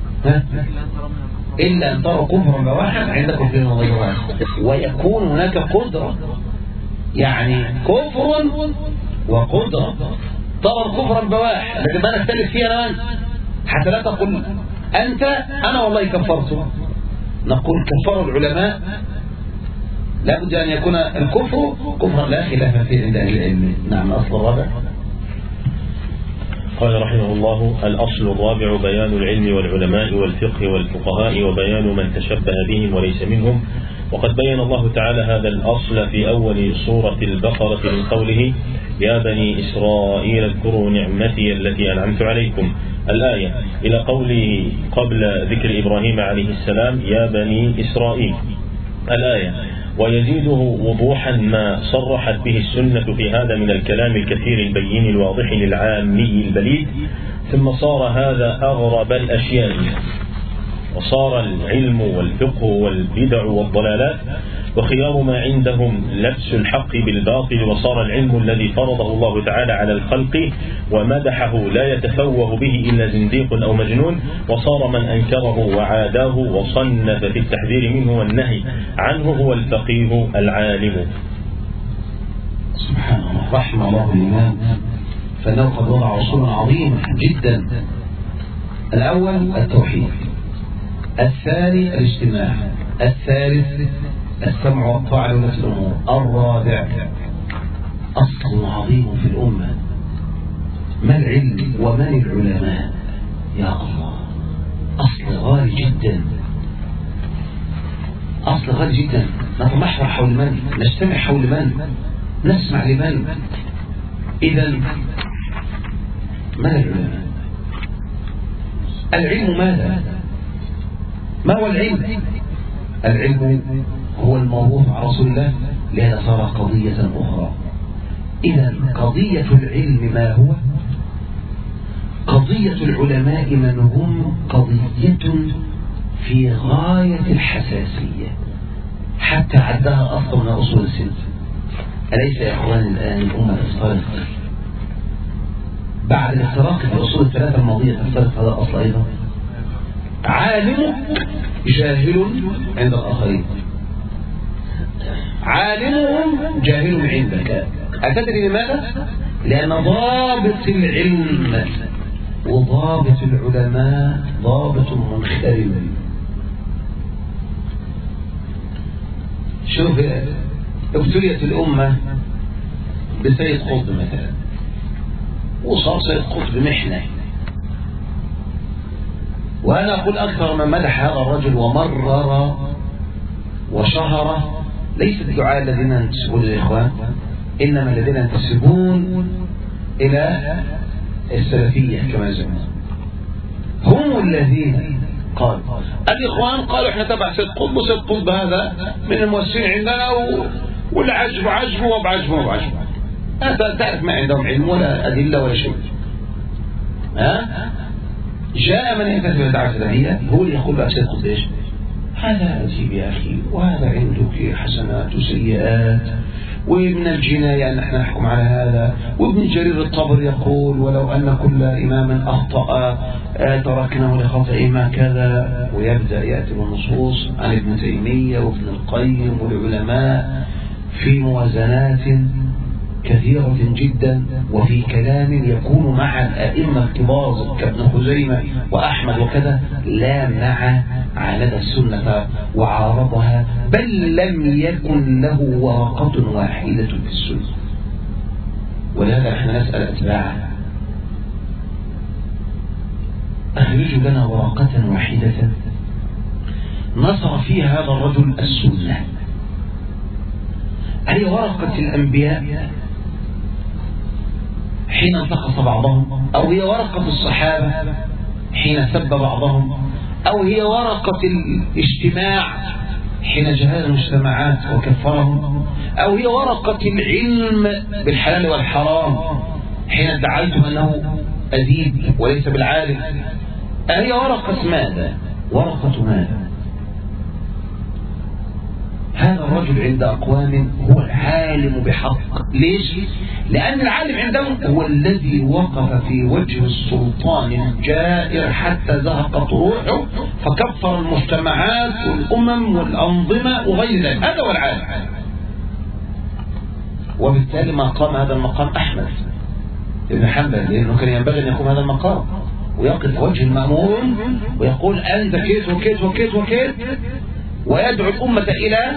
إلا أن ترى كفرا بواحد عندكم في المضيرات، ويكون هناك قدرة، يعني كفر وقدرة. ترى الكفر البواح لكن ما نختلف فيها الآن، حتى لا تقول أنت أنا والله كفرته. نقول كفر العلماء لابد أن يكون الكفر كفرا لا خلاف فيه عند أهل العلم. نعم. الأصل الرابع قال رحمه الله: الأصل الرابع بيان العلم والعلماء والفقه والفقهاء وبيان من تشبه بهم وليس منهم. وقد بين الله تعالى هذا الأصل في أول سورة البقرة من قوله: يا بني إسرائيل اذكروا نعمتي التي أنعمت عليكم، الآية، إلى قوله قبل ذكر إبراهيم عليه السلام: يا بني إسرائيل، الآية. ويزيده وضوحا ما صرحت به السنة في هذا من الكلام الكثير البين الواضح للعامي البليد. ثم صار هذا أغرب الأشياء، وصار العلم والفقه والبدع والضلالات وخيار ما عندهم لبس الحق بالباطل. وصار العلم الذي فرضه الله تعالى على الخلق ومدحه لا يتفوه به إلا زنديق أو مجنون. وصار من أنكره وعاداه وصنف في التحذير منه والنهي عنه هو الفقيه العالم. سبحان الله، رحم الله الإمام، فإنه قد وضع أصولا عظيمة جدا. الأول التوحيد، الثاني الاجتماع، الثالث السمع والطاعة لولاة الأمور، الرابع أصل عظيم في الأمة. ما العلم ومن العلماء؟ يا الله، أصل غالي جدا، أصل غالي جدا. نتمحور حول من؟ نجتمع حول من؟ نسمع لمن؟ إذا من العلماء؟ العلم ماذا؟ ما هو العلم؟ العلم هو الموضوع على رسول الله، لهذا صار قضية أخرى. إذا قضية العلم ما هو؟ قضية العلماء من هم قضية في غاية الحساسية، حتى عدها أصلا من أصول السنة. أليس يا أخوان الآن الأمة تفترق؟ بعد الافتراق في الأصول الثلاثة الماضية تفترق هذا الأصل أيضا. عالمك جاهل عند الآخرين، عالمهم جاهل عندك. أتدري لماذا؟ لأن ضابط العلم وضابط العلماء ضابط منخرم. شوف ابتليت الأمة بسيد قطب مثلا، وصار سيد قطب محنة، وأنا أقول أكثر من مدح هذا الرجل ومرر وشهر ليس الدعاء الذين ينتسبون للإخوان، إنما الذين ينتسبون إلى السلفية كما يسمون، هم الذين قالوا الإخوان قالوا إحنا تبع سيد قطب، وسيد قطب هذا من المؤسسين عندنا، ولا عجب عجب وبعجب وبعجب. هذا تعرف ما عندهم علم ولا أدلة ولا شيء. ها جاء من ينتسب إلى الدعوة السلفية هو اللي يقول بقى سيد قطب إيش؟ هذا عجيب يا أخي، وهذا عندك حسنات وسيئات، ومن الجناية أن نحن نحكم على هذا. وابن جرير الطبري يقول ولو أن كل إمام أخطأ تركناه لخطئه ما كذا، ويبدأ يأتي بالنصوص عن ابن تيمية وابن القيم والعلماء في موازنات كثيرة جدا، وفي كلام يكون مع الأئمة الكبار كابن خزيمة وأحمد وكذا، لا مع عاند السنة وعارضها، بل لم يكن له ورقة واحدة في السنة. ولهذا نحن نسأل أتباعه أخرجوا لنا ورقة واحدة نصر فيها هذا الرجل السنة. أي ورقة الأنبياء حين انتقص بعضهم، أو هي ورقة الصحابة حين سب بعضهم، أو هي ورقة الاجتماع حين جهل المجتمعات وكفرهم، أو هي ورقة العلم بالحلال والحرام حين ادعيتم أنه أديب وليس بالعالم. هي ورقة ماذا؟ ورقة ماذا؟ هذا الرجل عند أقوام هو العالم بحق. ليش؟ لأن العالم عندهم هو الذي وقف في وجه السلطان الجائر حتى زهقت روحه فكفر المجتمعات والأمم والأنظمة وغير ذلك. هذا هو العالم. وبالتالي ما قام هذا المقام أحمد بن حنبل، لأنه كان ينبغي أن يقوم هذا المقام ويقف وجه المأمون ويقول أنت كيت وكيت وكيت وكيت، ويدعو الأمة إلى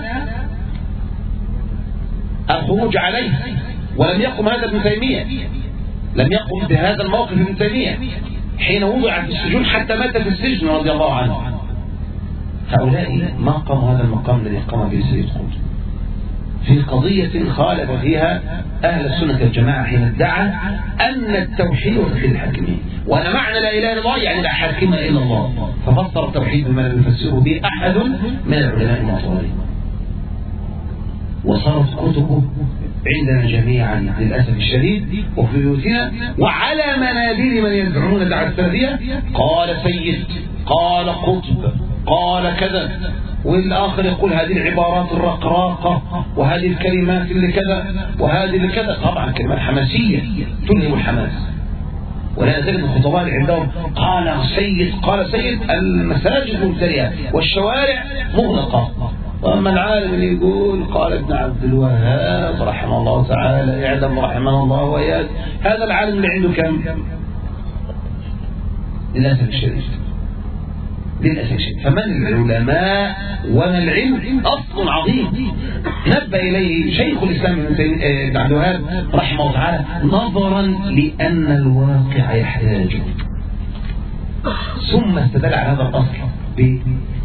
الخروج عليه. ولم يقم هذا ابن تيمية، لم يقم بهذا الموقف ابن تيمية حين وضع في السجون حتى مات في السجن رضي الله عنه. هؤلاء ما قاموا هذا المقام الذي قام به سيد قطب في قضية خالف فيها أهل السنة والجماعة حين ادعى أن التوحيد وتوحيد الحاكمين، وأن معنى لا إله إلا الله يعني لا حاكم إلا الله، ففسر التوحيد بما لم يفسره به أحد من العلماء المعتبرين. وصارت كتبه عندنا جميعا للأسف الشديد وفي بيوتنا وعلى منابر من يدعون الدعوة السلفية، قال سيد، قال قطب، قال كذا، والآخر يقول هذه العبارات الرقراقة وهذه الكلمات اللي كذا وهذه اللي كذا. طبعا كلمات حماسية تلهم الحماس. ولا تجد الخطباء اللي عندهم قال سيد قال سيد، المساجد ممتلئة والشوارع مغلقة. وأما العالم اللي يقول قال ابن عبد الوهاب رحمه الله تعالى اعلم رحمه الله وإياك، هذا العالم اللي عنده كم؟ للأسف الشديد للأسف الشديد. فمن العلماء وما العلم أصل عظيم نبه إليه شيخ الإسلام ابن عبد الوهاب رحمه الله تعالى نظرا لأن الواقع يحتاجه، ثم استدل على هذا الأصل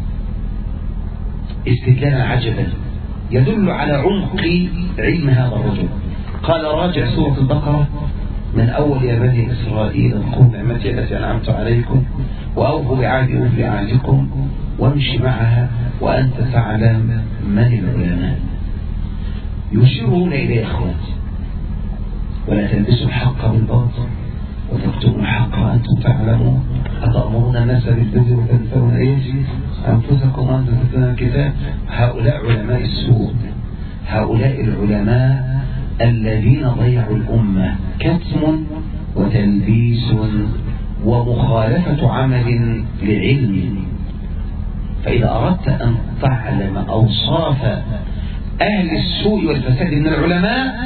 باستدلالا عجبا يدل على عمق علم هذا الرجل. قال راجع سورة البقرة من أول يا بني إسرائيل اذكروا نعمتي التي أنعمت عليكم وأوفوا بعهدي أوف بعهدكم وامشي معها وأنت تعلم من العلماء. يشيرون إليه أخواتي ولا تلبسوا الحق بالباطل وتكتموا الحق وأنتم تعلمون أتأمرون الناس بالبر وتنسون إيش أنفسكم وأنتم تتلون الكتاب. هؤلاء علماء السوء، هؤلاء العلماء الذين ضيعوا الأمة كتم وتلبيس ومخالفة عمل لعلم. فإذا أردت أن تعلم أوصاف أهل السوء والفساد من العلماء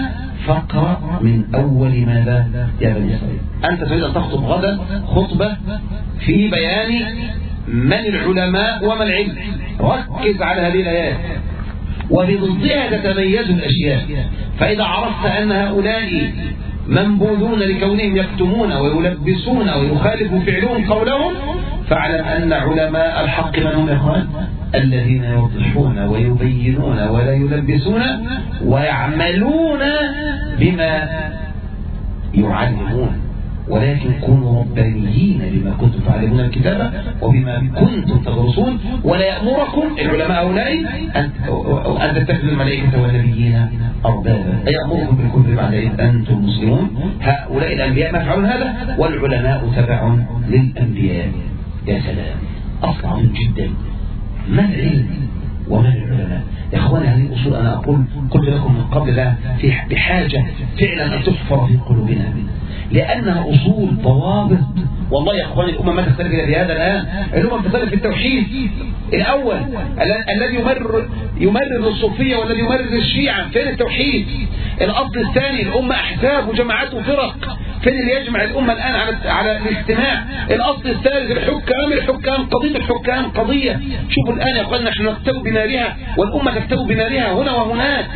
فاقرأ من أول ماذا يا بني إسرائيل. أنت تريد أن تخطب غدا خطبة في بيان من العلماء وما العلم، ركز على هذه الآيات وبضدها تتميز الأشياء. فإذا عرفت أن هؤلاء منبوذون لكونهم يكتمون ويلبسون ويخالف فعلهم قولهم، فاعلم أن علماء الحق من هم يا إخوان؟ الذين يوضحون ويبينون ولا يلبسون ويعملون بما يعلمون. ولكن كونوا ربانيين بما كنتم تعلمون الكتابة وبما كنتم تدرسون. ولا يأمركم العلماء هؤلاء أن تتخذوا الملائكة والنبيين أربابا، يأمركم بالكفر بعد إذ أنتم مسلمون. هؤلاء الأنبياء ما يفعلون هذا، والعلماء تبع للأنبياء. يا سلام، أصل عظيم جدا. ما العلم وما العلماء يا اخواني؟ هذه الاصول انا اقول قلت لكم من قبل لا في بحاجه فعلا ان تحفر في قلوبنا، لانها اصول ضوابط. والله يا اخواني الامه ما تختلف الى بهذا الان، الامه تختلف في التوحيد. الاول الذي يمرر يمرر الصوفيه والذي يمرر الشيعه، فين التوحيد؟ الاصل الثاني الامه احزاب وجماعات وفرق، فين اللي يجمع الامه الان على على الاجتماع؟ الاصل الثالث الحكام، الحكام قضيه الحكام قضيه. شوفوا الان يا اخواننا نحن نكتب بنارها والامه تكتب بنارها هنا وهناك.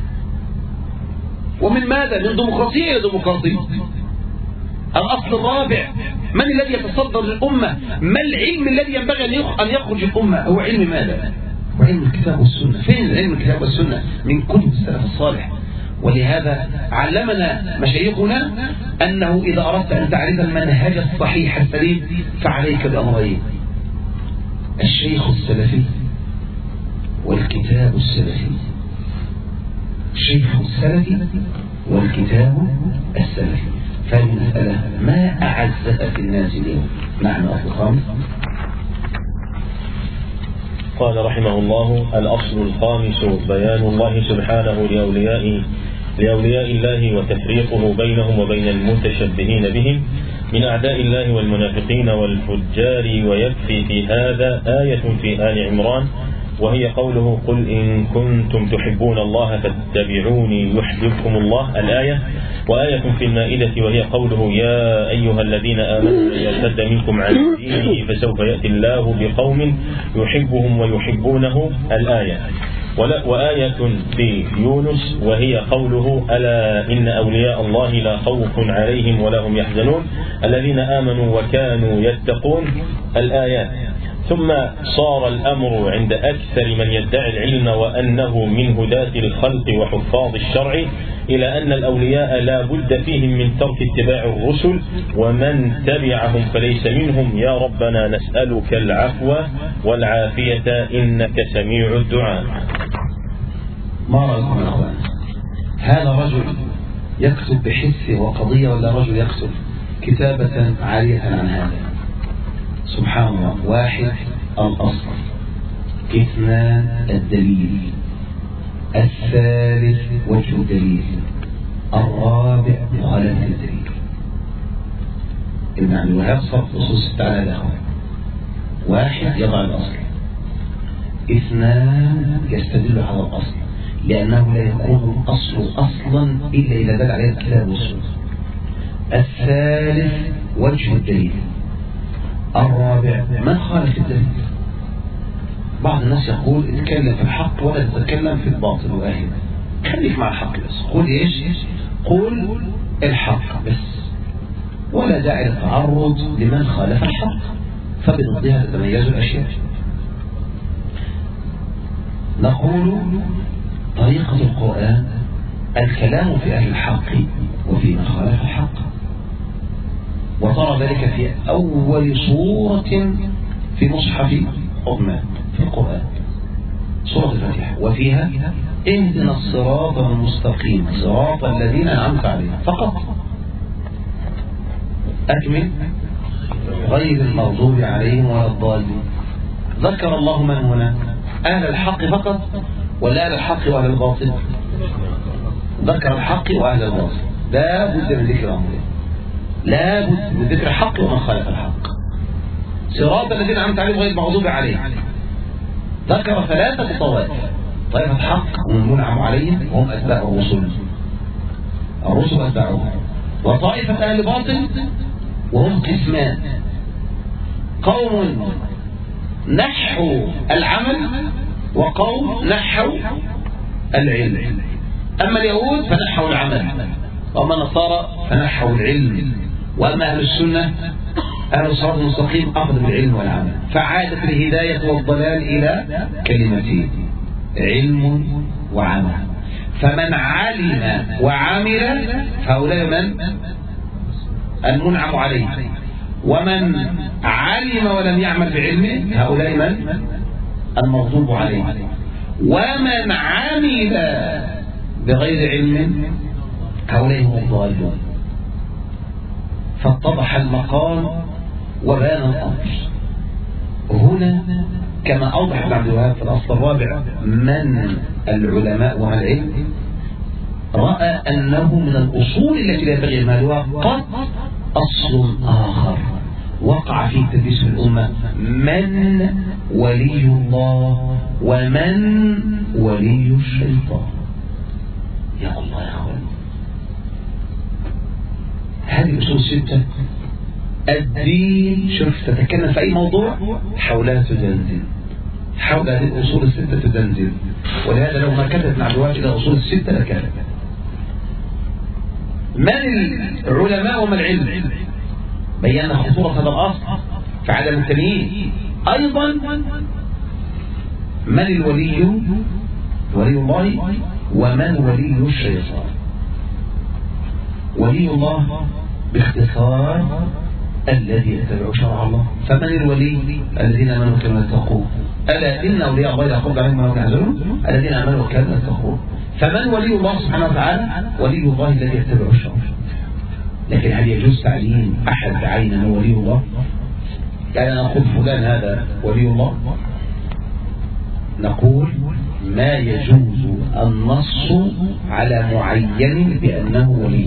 ومن ماذا؟ من ديمقراطيه الى ديمقراطيه. الأصل الرابع من الذي يتصدر للأمة؟ ما العلم الذي ينبغي أن يخرج الأمة؟ هو علم ماذا؟ وعلم الكتاب والسنة. فين علم الكتاب والسنة؟ من كتب السلف الصالح. ولهذا علمنا مشايخنا أنه إذا أردت أن تعرف المنهج الصحيح السليم فعليك بأمرين: الشيخ السلفي والكتاب السلفي. الشيخ السلفي والكتاب السلفي. فالمسألة ما أعزها في الناس اليوم. نعم أصل الخامس. قال رحمه الله: الأصل الخامس بيان الله سبحانه لأولياء لأولياء الله وتفريقه بينهم وبين المتشبهين بهم من أعداء الله والمنافقين والفجار. ويكفي في هذا آية في آل عمران وهي قوله: قل إن كنتم تحبون الله فاتبعوني يحببكم الله، الآية. وآية في المائدة وهي قوله: يا أيها الذين آمنوا من يرتد منكم عن دينه فسوف يأتي الله بقوم يحبهم ويحبونه، الآية. وآية في يونس وهي قوله: ألا إن أولياء الله لا خوف عليهم ولا هم يحزنون الذين آمنوا وكانوا يتقون، الآيات. ثم صار الأمر عند أكثر من يدعي العلم وأنه من هداة الخلق وحفاظ الشرع إلى أن الأولياء لا بد فيهم من ترك اتباع الرسل، ومن تبعهم فليس منهم. يا ربنا نسألك العفو والعافية إنك سميع الدعاء. ما رأيكم يا أخوان؟ هذا رجل يكتب بحسه وقضية ولا رجل يكتب كتابة عالية عن هذا؟ سبحان الله. واحد الأصل، اثنان الدليل، الثالث وجه الدليل، الرابع مخالفة الدليل. ابن عبد الوهاب صرف نصوص تعالى له. واحد يضع الأصل، اثنان يستدل على الأصل لأنه لا يكون الأصل أصلا إلا إذا دل عليه الكتاب والسنة. الثالث وجه الدليل، الرابع من خالف الدليل. بعض الناس يقول اتكلم في الحق ولا تتكلم في الباطل وآهل. خليك مع الحق بس. قول ايش؟ قول الحق بس، ولا داعي للتعرض لمن خالف الحق، فبضدها تتميز الأشياء. نقول طريقة القرآن الكلام في أهل الحق وفي من خالف الحق، وترى ذلك في أول سورة في مصحف عثمان في القرآن، سورة الفاتحة، وفيها اهدنا الصراط المستقيم صراط الذين أنعمت عليهم فقط. أكمل غير المغضوب عليهم ولا الضالين. ذكر الله من هنا؟ أهل الحق فقط ولا أهل الحق وأهل الباطل؟ ذكر الحق وأهل الباطل. لا بد من ذكر أمره، لا بد من ذكر الحق ومن خالف الحق. صراط الذين أنعمت عليهم غير المغضوب عليهم. ذكر ثلاثة طوائف: طائفة حق ومن منعم عليهم وهم أتباع الرسل، الرسل أتبعوهم. وطائفة أهل باطل وهم قسمان، قوم نحوا العمل وقوم نحوا العلم. أما اليهود فنحوا العمل، وأما النصارى فنحوا العلم، وأما أهل السنة أهل الصراط المستقيم أخذ بالعلم والعمل. فعادت الهداية والضلال إلى كلمتين: علم وعمل. فمن علم وعمل فهؤلاء من المنعم عليه، ومن علم ولم يعمل بعلمه هؤلاء من المغضوب عليه، ومن عمل بغير علم هؤلاء هم الضالون. فاتضح المقام وبان الأمر هنا كما أوضح ابن عبد الوهاب في الأصل الرابع: من العلماء وما العلم، رأى أنه من الأصول التي لا ينبغي إهمالها قد أصل آخر وقع في تدريس الأمة: من ولي الله ومن ولي الشيطان. يا الله يا أخوان، هذه الأصول الستة الدين شوف تتكلم في أي موضوع حولها تزلزل، حول هذه الأصول الستة تزلزل. ولهذا لو ما كتبت مع الواجب إلى أصول الستة لكانت. من العلماء وما العلم، بينا خطورة هذا الأصل في عدم التمييز. أيضا من الولي، ولي الله، ومن ولي الشيطان. ولي الله باختصار الذي يتبع شرع الله. فمن الولي؟ الذين امنوا وكانوا يتقون. الا ان اولياء الله لا خوف عليهم ولا هم يحزنون الذين امنوا وكانوا يتقون. فمن ولي الله سبحانه وتعالى؟ ولي الله الذي يتبع الشرع. لكن هل يجوز تعيين احد بعينه ولي الله؟ يعني نقول فلان هذا ولي الله؟ نقول ما يجوز النص على معين بأنه ولي،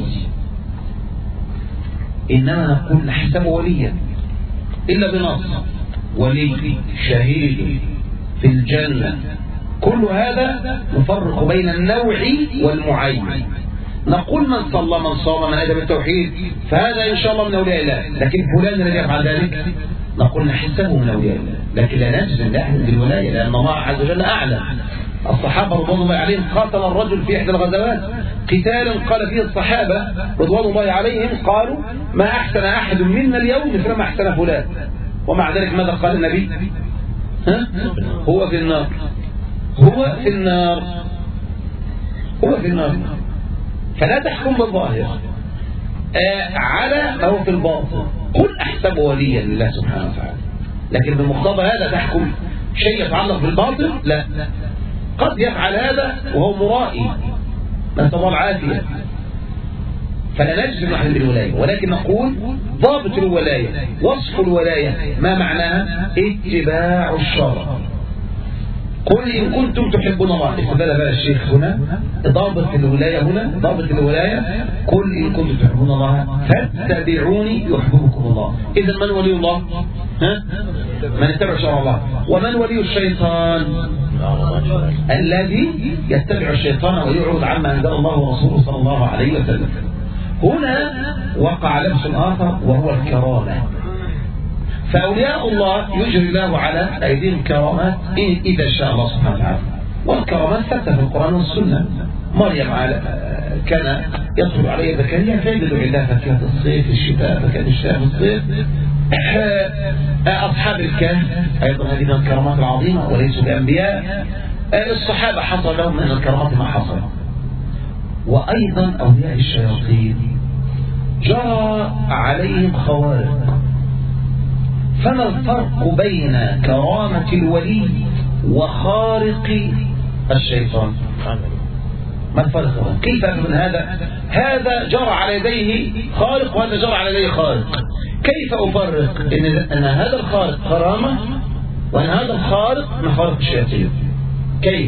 إنما نقول نحسبه وليا إلا بنص: ولي، شهيد، في الجنة. كل هذا نفرق بين النوع والمعين. نقول من صلى، من صام، من أدب التوحيد، فهذا إن شاء الله من أولياء الله. لكن فلان الذي يفعل ذلك نقول نحسبه من أولياء الله، لكن لا نجزم لأحد بالولاية، لأن الله عز وجل أعلم. الصحابة رضوان الله عليهم قاتل الرجل في إحدى الغزوات قتالا قال فيه الصحابة رضوان الله عليهم قالوا: ما أحسن أحد منا اليوم مثل ما أحسن فلان. ومع ذلك ماذا قال النبي؟ ها؟ هو في النار، هو في النار، هو في النار. فلا تحكم بالظاهر آه على ما هو في الباطن. قل أحسب وليا لله سبحانه وتعالى، لكن بمقتضى هذا تحكم شيء يتعلق بالباطل؟ لا. قد يفعل هذا وهو مرائي، نسأل الله العافية، فلا نجزم نحن بالولاية، ولكن نقول ضابط الولاية، وصف الولاية ما معناها؟ اتباع الشرع. قل إن كنتم تحبون الله. استدل بقى الشيخ هنا ضابط الولاية، هنا ضابط الولاية: قل إن كنتم تحبون الله فاتبعوني يحببكم الله. إذا من ولي الله؟ ها؟ من اتبع شرع الله. ومن ولي الشيطان؟ الذي يتبع الشيطان ويعرض عما أنزل الله ورسوله صلى الله عليه وسلم. هنا وقع لبس آخر وهو الكرامة. فأولياء الله يجري الله على أيديهم كرامات إذا شاء الله سبحانه وتعالى، والكرامات ثابتة في القرآن والسنة. مريم على كان يدخل عليه زكريا فيجد عندها فاكهة الصيف، الشتاء فكان الشتاء في الصيف. أصحاب الكهف أيضا هذه من الكرامات العظيمة وليسوا بأنبياء. الصحابة حصل لهم من الكرامات ما حصل. وأيضا أولياء الشياطين جرى عليهم خوارق. فما الفرق بين كرامة الولي وخارق الشيطان؟ ما الفرق؟ كيف من هذا؟ هذا جرى على يديه خارق وهذا جرى على يديه خارق. كيف أفرق إن, أن هذا الخارق كرامة وأن هذا الخارق من خارق الشياطين؟ كيف؟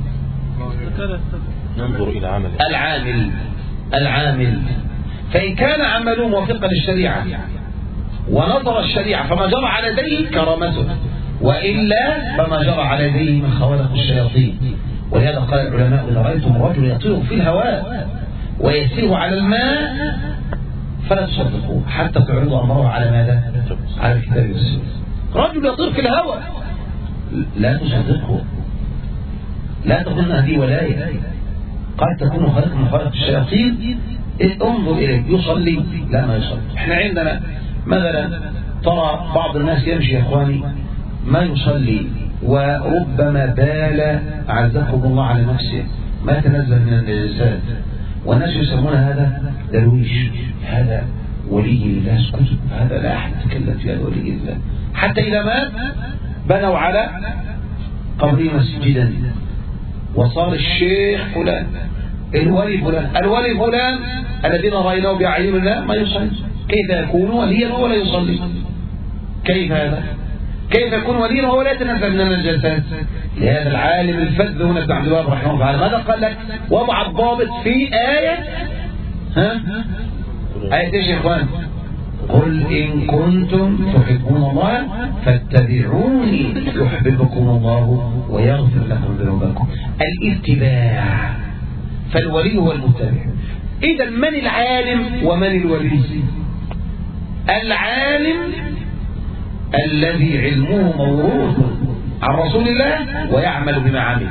ننظر إلى عمل العامل العامل فإن كان عمله موافقا للشريعة ونظر الشريعة فما جرى على يديه كرامته، وإلا فما جرى على يديه من خوارق الشياطين. ولهذا قال العلماء: إذا رأيتم رجل يطير في الهواء ويسير على الماء فلا تصدقوه حتى تعرضوا أمره على ماذا؟ على الكتاب والسنة. رجل يطير في الهواء لا تصدقه، لا تظن هذه ولاية، قد تكون خالق من خالق الشياطين. انظر إليه يصلي لا ما يصلي. احنا عندنا مثلا ترى بعض الناس يمشي يا اخواني ما يصلي وربما بال عزكم الله على نفسه ما تنزل من النجاسات، والناس يسمون هذا درويش، هذا ولي الله. اسكت، هذا لا أحد يتكلم في هذا ولي الله. حتى إذا مات بنوا على قبره مسجدا وصار الشيخ فلان الولي فلان الولي فلان الذين رأيناه بأعيننا ما يصلي. كيف يكون وليا وهو لا يصلي؟ كيف هذا؟ كيف يكون وليا وهو لا يتنزل من النجاسات؟ لهذا العالم الفذ هنا ابن عبد الوهاب رحمه الله تعالى ماذا قال لك؟ وضع الضابط في آية ها؟ آية ايش يا اخوان؟ قل إن كنتم تحبون الله فاتبعوني يحببكم الله ويغفر لكم ذنوبكم. الاتباع، فالولي هو المتبع. إذا من العالم ومن الولي؟ العالم الذي علمه موروث عن رسول الله ويعمل بما عمل،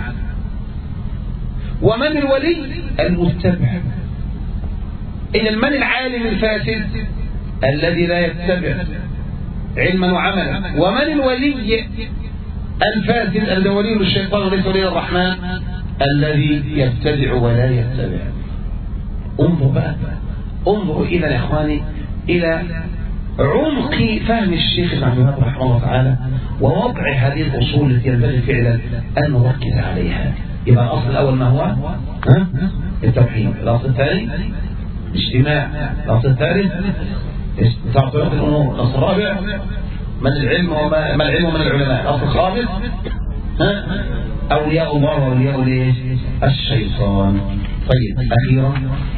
ومن الولي؟ المتبع. إذا من العالم الفاسد؟ الذي لا يتبع علما وعملا. ومن الولي الفاسد الذي ولي الشيطان وليس ولي الرحمن؟ الذي يتبع ولا يتبع. انظر بقى، انظروا إذا يا إخواني إلى عمق فهم الشيخ ابن عبد الوهاب رحمه الله تعالى ووضع هذه الأصول التي ينبغي فعلا أن نركز عليها. يبقى الأصل الأول ما هو؟ ها؟ التوحيد. الأصل الثاني الاجتماع. الأصل الثالث تعطيات الأمور. الأصل الرابع من العلم وما ما العلم ومن العلماء. الأصل الخامس ها؟ أولياء الله وأولياء ليش؟ الشيطان. طيب أخيرا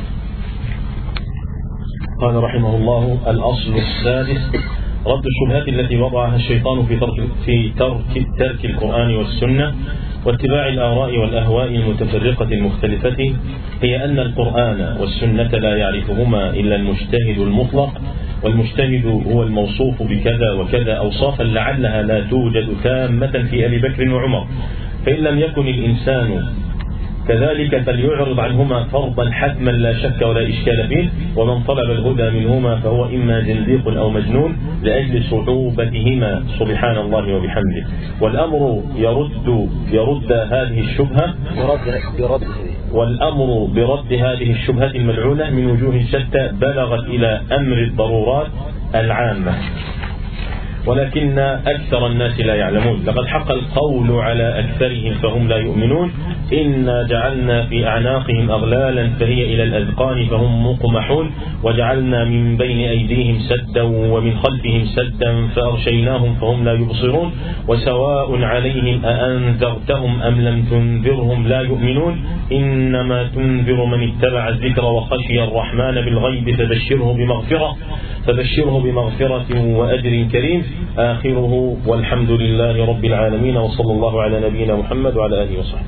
قال رحمه الله: الأصل السادس رد الشبهات التي وضعها الشيطان في ترك في ترك ترك القرآن والسنة واتباع الآراء والأهواء المتفرقة المختلفة، هي أن القرآن والسنة لا يعرفهما إلا المجتهد المطلق، والمجتهد هو الموصوف بكذا وكذا أوصافا لعلها لا توجد تامة في أبي بكر وعمر، فإن لم يكن الإنسان كذلك فليعرض عنهما فرضا حتما لا شك ولا إشكال فيه، ومن طلب الهدى منهما فهو إما زنديق أو مجنون لأجل صعوبتهما سبحان الله وبحمده. والأمر يرد يرد هذه الشبهة برد والأمر برد هذه الشبهة الملعونة من وجوه شتى بلغت إلى أمر الضرورات العامة، ولكن أكثر الناس لا يعلمون. لقد حق القول على أكثرهم فهم لا يؤمنون. إنا جعلنا في أعناقهم أغلالا فهي إلى الأذقان فهم مقمحون، وجعلنا من بين أيديهم سدا ومن خلفهم سدا فأغشيناهم فهم لا يبصرون، وسواء عليهم أأنذرتهم أم لم تنذرهم لا يؤمنون. إنما تنذر من اتبع الذكر وخشي الرحمن بالغيب فبشره بمغفرة فبشره بمغفرة وأجر كريم. آخره والحمد لله رب العالمين، وصلى الله على نبينا محمد وعلى آله وصحبه.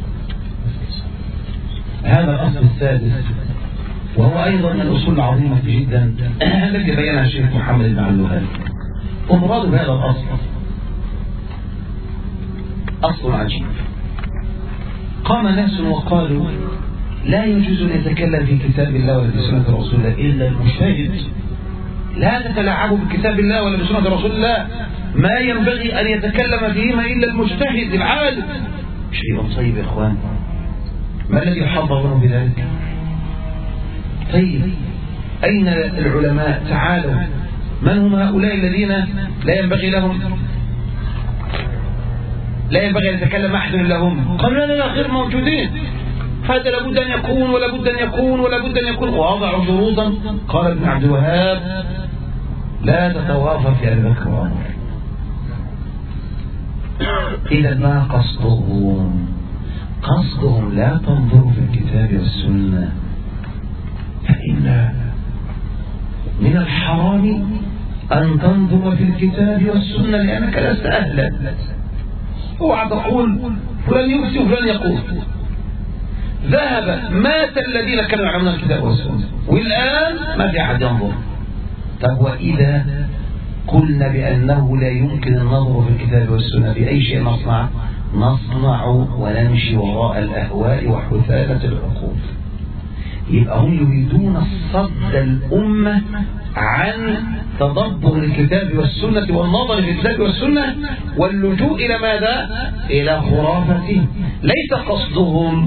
هذا الأصل السادس وهو أيضا من الأصول العظيمة جدا التي بينها الشيخ محمد بن عبد الوهاب. ومراد بهذا الأصل أصل عجيب. قام ناس وقالوا لا يجوز أن يتكلم في كتاب الله ولا في سنة رسول الله إلا المجتهد. لا تتلاعبوا بكتاب الله ولا بسنة رسول الله، ما ينبغي أن يتكلم فيهما إلا المجتهد العالم. شيء طيب يا إخوان، ما الذي يحضرونه بذلك؟ طيب أين العلماء؟ تعالوا، من هم هؤلاء الذين لا ينبغي لهم لا ينبغي أن يتكلم أحد لهم؟ قالوا لا لا غير موجودين، هذا لابد أن يكون ولا بد أن يكون ولا بد أن يكون، ووضعوا شروطا. قال ابن عبد الوهاب لا تتوافر في أبي بكر وعمر. إذا ما قصدهم؟ قصدهم لا تنظروا في الكتاب والسنة، فإن من الحرام أن تنظر في الكتاب والسنة لأنك لست أهلا. اوعى تقول فلان يفتي وفلان يقول، ذهب مات الذين كانوا يعلمون الكتاب والسنة، والآن ما في أحد ينظر. طب وإذا قلنا بأنه لا يمكن النظر في الكتاب والسنة، بأي شيء نصنع؟ نصنع ونمشي وراء الأهواء وحثالة العقول. يبقى هم يريدون صد الأمة عن تدبر الكتاب والسنة والنظر في الكتاب والسنة واللجوء إلى ماذا؟ إلى خرافته. ليس قصدهم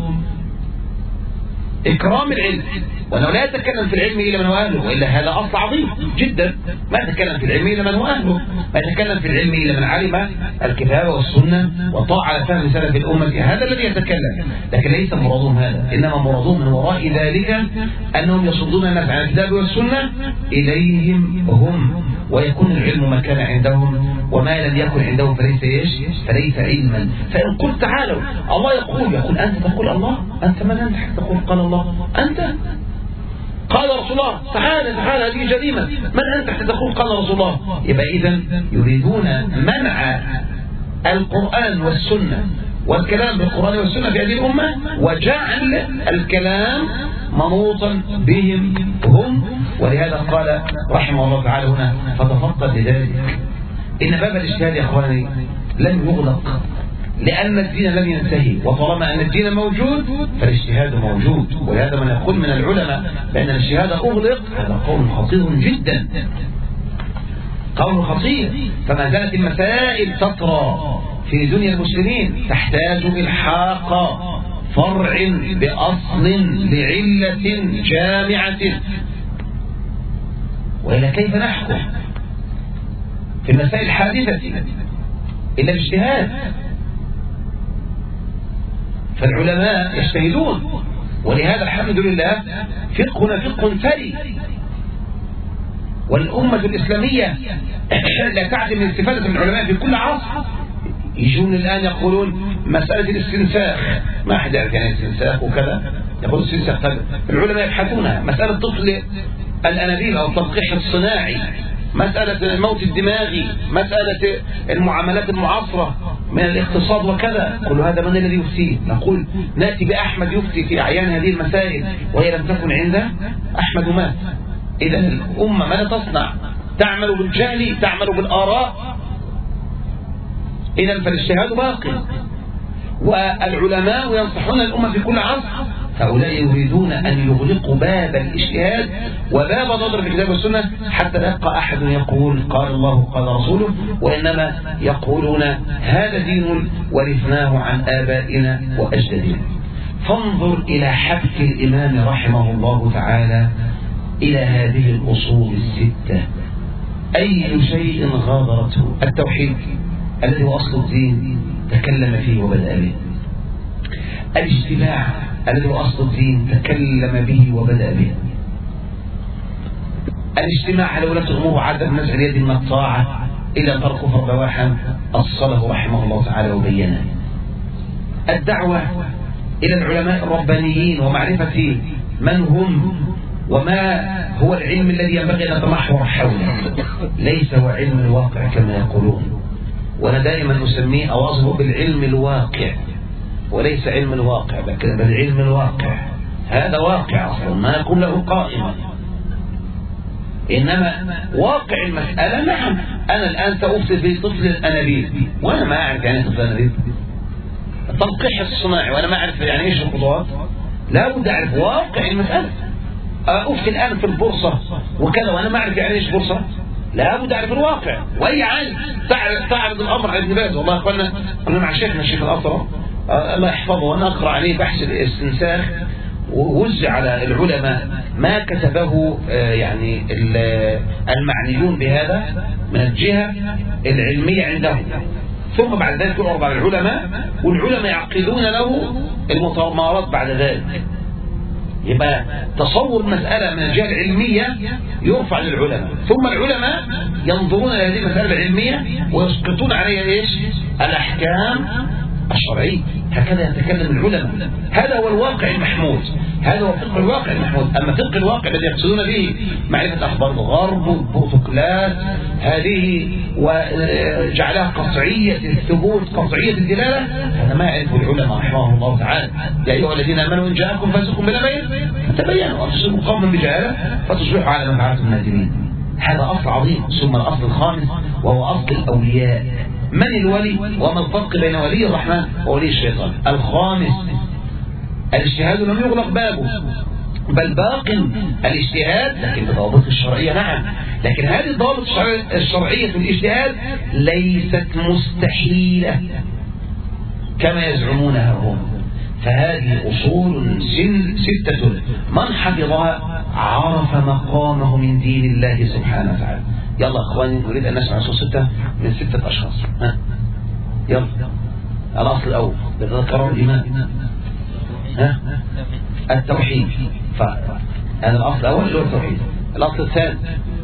إكرام العلم، وأنه لا يتكلم في العلم إلا من هو أهله، وإلا هذا أصل عظيم جدا. ما يتكلم في العلم إلا من هو أهله، ما يتكلم في العلم إلا من علم الكتاب والسنة وطاع على فهم سلف الأمة، هذا الذي يتكلم. لكن ليس مرادهم هذا، إنما مرادهم من وراء ذلك أنهم يصدون الناس عن الكتاب والسنة إليهم هم، ويكون العلم ما كان عندهم، وما لم يكن عندهم فليس إيش؟ فليس علما. فإن قلت تعالوا الله يقول، يقول أنت تقول الله؟ أنت من أنت حتى تقول قال الله؟ أنت قال رسول الله، تعالى تعالى هذه جريمة، من أنت حتى تقول قال رسول الله؟ يبقى إذن يريدون منع القرآن والسنة والكلام بالقرآن والسنة في هذه الأمة، وجعل الكلام منوطا بهم هم. ولهذا قال رحمه الله تعالى هنا فتفقد لذلك إن باب الاجتهاد يا أخواني لن يغلق، لأن الدين لم ينتهي، وطالما أن الدين موجود فالاجتهاد موجود. ولهذا من يقول من العلماء بأن الاجتهاد أغلق هذا قول خطير جدا، قول خطير. فما زالت المسائل تطرى في دنيا المسلمين تحتاج إلحاق فرع بأصل لعلة جامعة، وإلا كيف نحكم في المسائل الحادثة إلا الاجتهاد؟ فالعلماء يجتهدون، ولهذا الحمد لله فقهنا فقه ثري، والأمة الإسلامية لا تعدم الاستفادة من العلماء في كل عصر. يجون الآن يقولون مسألة الاستنساخ، ما أحد يعرف يعني الاستنساخ وكذا، يقول الاستنساخ كذا، العلماء يبحثونها. مسألة طفل الأنابيب أو التلقيح الصناعي، مسألة الموت الدماغي، مسألة المعاملات المعاصرة من الاقتصاد وكذا، كل هذا من الذي يفتيه؟ نقول نأتي بأحمد يفتي في أعيان هذه المسائل وهي لم تكن عنده، أحمد مات. إذا الأمة ماذا تصنع؟ تعمل بالجهل، تعمل بالآراء. إذا فالاجتهاد باقي، والعلماء ينصحون الأمة في كل عصر. هؤلاء يريدون أن يغلقوا باب الاجتهاد وباب نظر في الكتاب والسنة حتى لا يبقى أحد يقول قال الله قال رسوله، وإنما يقولون هذا دين ورثناه عن آبائنا وأجدادنا. فانظر إلى حبك الإمام رحمه الله تعالى إلى هذه الأصول الستة. أي شيء غادرته؟ التوحيد الذي هو أصل الدين تكلم فيه وبدأ به. الاجتماع الذي هو أصل الدين تكلم به وبدأ به. الاجتماع على ولاة الأمور وعدم نزع اليد من الطاعة إلى ترك كفر بواحا أصله رحمه الله تعالى وبينه. الدعوة إلى العلماء الربانيين ومعرفة من هم وما هو العلم الذي ينبغي أن نتمحور حوله، ليس هو علم الواقع كما يقولون، وأنا دائما أسميه أواصفه بالعلم الواقع، وليس علم الواقع لكن بل علم الواقع. هذا واقع أصلا ما يقول له قائما، إنما واقع المسألة. نعم أنا الآن سأفتي في طفل الأنابيب وأنا ما أعرف يعني طفل الأنابيب، التلقيح الصناعي وأنا ما أعرف يعني إيش الخطوات، لا بد أعرف واقع المسألة. أفتي الآن في البورصة وكذا وأنا ما أعرف يعني إيش بورصة، لا بد أعرف الواقع. وأي عالم تعرض الأمر على ابن باز، والله أخوانا كنا مع شيخنا الشيخ الأصرى الله يحفظه، وأنا أقرأ عليه بحث الاستنساخ ووزع على العلماء ما كتبه يعني المعنيون بهذا من الجهة العلمية عندهم، ثم بعد ذلك يعرض على العلماء والعلماء يعقدون له المتمارات بعد ذلك. يبقى تصور مسألة من الجهة العلمية يرفع للعلماء، ثم العلماء ينظرون إلى هذه المسألة العلمية ويسقطون عليها إيش؟ الأحكام الشرعية. هكذا يتكلم العلماء، هذا هو الواقع المحمود، هذا هو فقه الواقع المحمود. أما فقه الواقع الذي يقصدون به معرفة أخبار الغرب والبروتوكولات هذه وجعلها قطعية الثبوت قطعية الدلالة، هذا ما يعرفه العلماء رحمهم الله تعالى. يا أيها الذين آمنوا إن جاءكم فاسق بنبأ فتبينوا أن تصيبوا قوما بجهالة فتصبحوا على ما فعلتم نادمين. هذا أصل عظيم. ثم الأصل الخامس وهو أصل الأولياء. من الولي وما الفرق بين ولي الرحمن وولي الشيطان؟ الخامس الاجتهاد لم يغلق بابه، بل باق الاجتهاد لكن بضوابط الشرعية. نعم، لكن هذه الضوابط الشرعية في الاجتهاد ليست مستحيلة كما يزعمونها هم. فهذه أصول ستة من حفظها عرف مقامه من دين الله سبحانه وتعالى. يلا أخواني نريد أن نسمع أصول ستة من ستة أشخاص. ها؟ يلا. الأصل الأول تذكروا الإيمان، ها؟ التوحيد. فهذا الأصل الأول اللي هو التوحيد. الأصل الثاني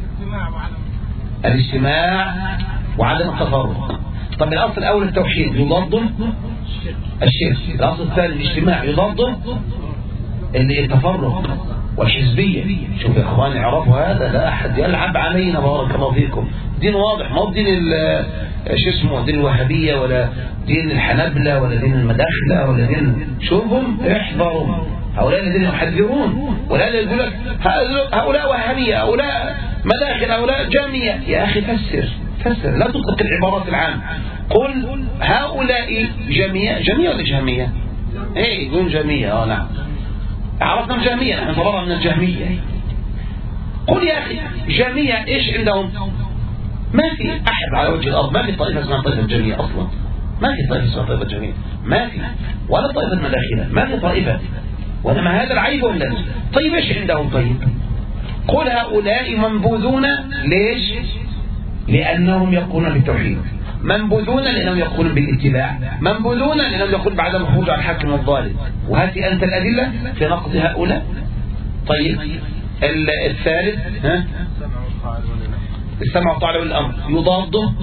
الاجتماع وعدم التفرق. طب الأصل الأول التوحيد يضاد الشرك. الأصل الثاني الاجتماع يضاد التفرق والحزبية. شوف يا اخواني اعرفوا هذا، لا احد يلعب علينا بارك الله فيكم. دين واضح، ما هو دين شو اسمه دين الوهابية ولا دين الحنبلة ولا دين المداخلة ولا دين. شوفهم احذروا، هؤلاء الذين يحذرون ولا يقول لك هؤلاء وهابية هؤلاء مداخل هؤلاء جامية. يا اخي فسر فسر، لا تطلق العبارات العامة. قل هؤلاء جميع جميع ولا جهمية؟ ايه يقول جميع. اه نعم عرفنا الجهمية، نحن فررنا من الجهمية. قل يا أخي جهمية إيش عندهم؟ ما في أحد على وجه الأرض، ما في طائفة اسمها طائفة الجهمية أصلا، ما في طائفة اسمها طائفة الجهمية، ما في ولا طائفة مداخلة، ما في طائفة. وإنما هذا العيب ولا؟ طيب إيش عندهم؟ طيب قل هؤلاء منبوذون. ليش؟ لأنهم يقولون بالتوحيد، منبوذون لأنهم يقولون بالاتباع، منبوذون لأنهم يقولون بعدم الخروج على الحاكم الظالم. وهذه أنت الأدلة في نقد هؤلاء. طيب الثالث ها؟ السمع والطاعة والأمر يضاده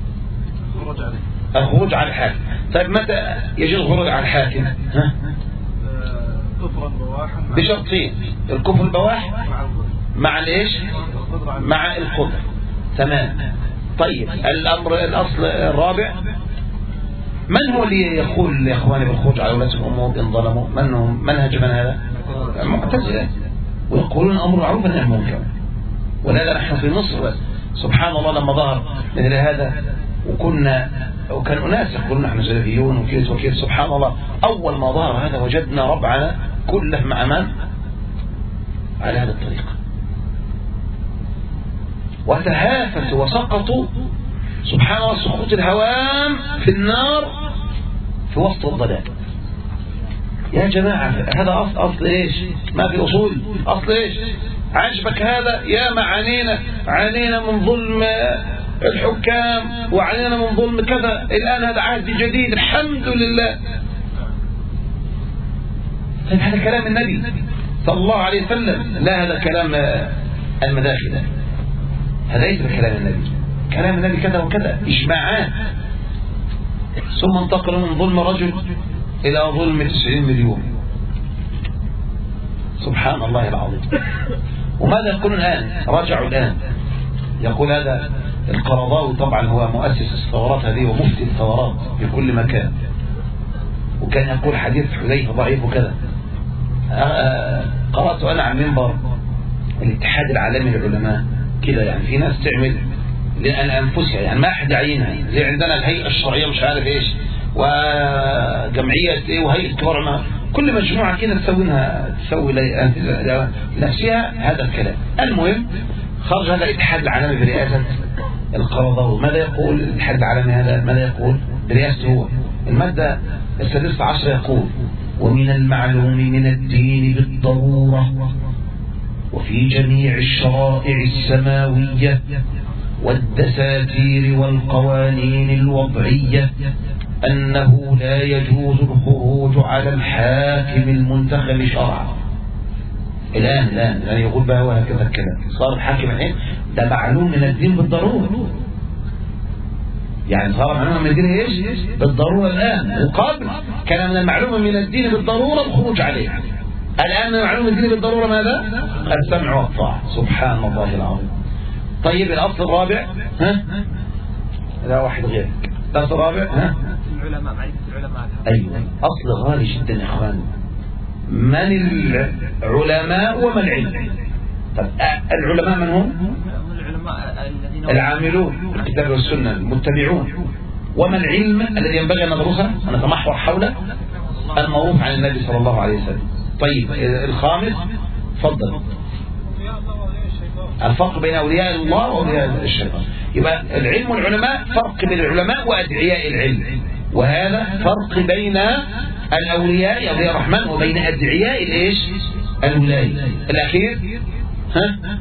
الخروج على الحاكم. طيب متى يجوز الخروج على الحاكم؟ ها؟ بشرطين، الكفر البواح مع الايش؟ مع القدر. تمام. طيب الأمر الأصل الرابع، من هو اللي يقول يا إخواني بالخروج على ولاة الأمور إن ظلموا؟ من هم منهج من هذا؟ المعتزلة. ويقولون أمر معروف والنهي عن المنكر. ولهذا نحن في مصر سبحان الله لما ظهر مثل هذا وكنا وكان أناس يقولون نحن سلفيون وكيف وكيف، سبحان الله أول ما ظهر هذا وجدنا ربعنا كله مع من؟ على هذه الطريقة، وتهافتوا وسقطوا سبحان الله سقوط الهوام في النار في وسط الضلال. يا جماعة هذا أصل, أصل إيش؟ ما في أصول. أصل إيش؟ عجبك هذا؟ يا ما عانينا عانينا من ظلم الحكام وعانينا من ظلم كذا، الآن هذا عهد جديد الحمد لله. طيب هذا كلام النبي صلى الله عليه وسلم، لا هذا كلام المداخلة، هذا ليس كلام النبي. كلام النبي كذا وكذا إجماعات. ثم انتقل من ظلم رجل إلى ظلم تسعين مليون. سبحان الله العظيم. وماذا يقول الآن؟ رجعوا الآن يقول هذا القرضاوي طبعا هو مؤسس الثورات هذه ومفتي الثورات في كل مكان، وكان يقول حديث حذيفة ضعيف وكذا. قرأت أنا عن منبر الاتحاد العالمي للعلماء كده، يعني في ناس تعمل لأن أنفسها، يعني ما أحد يعينها، زي عندنا الهيئة الشرعية مش عارف إيش وجمعية إيه وهيئة كبار، كل مجموعة كده تسوينها تسوي لنفسها هذا الكلام. المهم خرج هذا الاتحاد العالمي برئاسة القرضاوي. ماذا يقول الاتحاد العالمي هذا؟ ماذا يقول برئاسته هو؟ المادة السادسة عشر يقول: ومن المعلوم من الدين بالضرورة وفي جميع الشرائع السماوية والدساتير والقوانين الوضعية أنه لا يجوز الخروج على الحاكم المنتخب شرعا. الآن الآن الآن يقول بقى هو هكذا الكلام، صار الحاكم الحين ده معلوم من الدين بالضرورة، يعني صار معلوم من الدين ايش؟ بالضرورة الآن، وقبل كان من المعلوم من الدين بالضرورة الخروج عليه. الآن من معلوم الدين بالضرورة ماذا؟ السمع والطاعة. سبحان الله العظيم. طيب الأصل الرابع ها؟ لا واحد غيرك. الأصل الرابع ها؟ العلماء، معرفة العلماء. أيوة، أصل غالي جدا يا إخوان. من العلماء وما العلم؟ طب العلماء من هم؟ العاملون بالكتاب والسنة المتبعون. وما العلم الذي ينبغي أن ندرسه ونتمحور حوله؟ المعروف عن النبي صلى الله عليه وسلم. طيب الخامس فضل الفرق بين أولياء الله وأولياء الشيطان. يبقى العلم والعلماء فرق بين العلماء وأدعياء العلم، وهذا فرق بين الأولياء أولياء الرحمن وبين أدعياء الإيش؟ الولاية. الأخير ها؟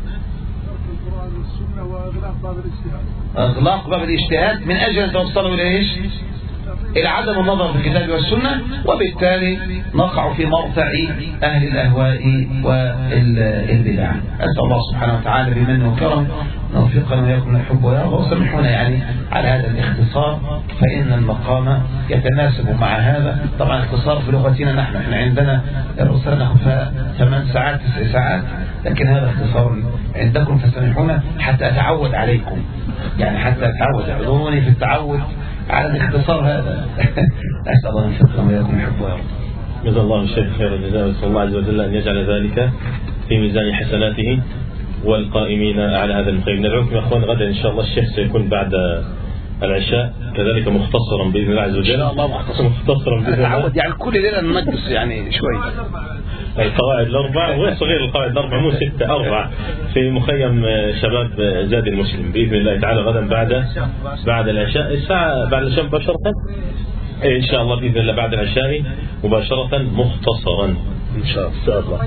إغلاق باب الاجتهاد من أجل أن توصلوا إلى إيش؟ إلى عدم النظر في الكتاب والسنة، وبالتالي نقع في مرتع أهل الأهواء والبدع. أسأل الله سبحانه وتعالى بمنه وكرمه نوفقنا وياكم الحب ويرضى. وسمحونا يعني على هذا الاختصار، فإن المقام يتناسب مع هذا. طبعا اختصار في لغتنا نحن، احنا عندنا الرسالة ناخذ ثمان ساعات تسع ساعات، لكن هذا اختصار عندكم، فسمحونا حتى أتعود عليكم، يعني حتى أتعود، اعذروني في التعود على الاختصار هذا. أسأل الله أن يوفقنا وياكم الحب ويرضى. جزا الله الشيخ خير الجزاء، وأسأل الله عز وجل أن يجعل ذلك في ميزان حسناته والقائمين على هذا الخير. ندعوكم يا أخوان غدا إن شاء الله الشيخ سيكون بعد العشاء كذلك مختصرا بإذن الله عز وجل. إن شاء الله مختصرا مختصرا بإذن الله. يعني كل ليلة ننقص يعني شوي. القواعد الأربع وصغير القواعد الأربع مو ستة أربع في مخيم شباب زاد المسلم بإذن الله تعالى غدا بعد بعد العشاء الساعة بعد العشاء مباشرة إن شاء الله بإذن الله بعد العشاء مباشرة مختصرا إن شاء الله.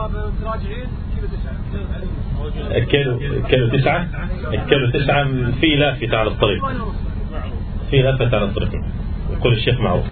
الكيلو كيلو تسعة الكيلو تسعة في لافتة على الطريق في لافتة على الطريق يقول الشيخ معروف.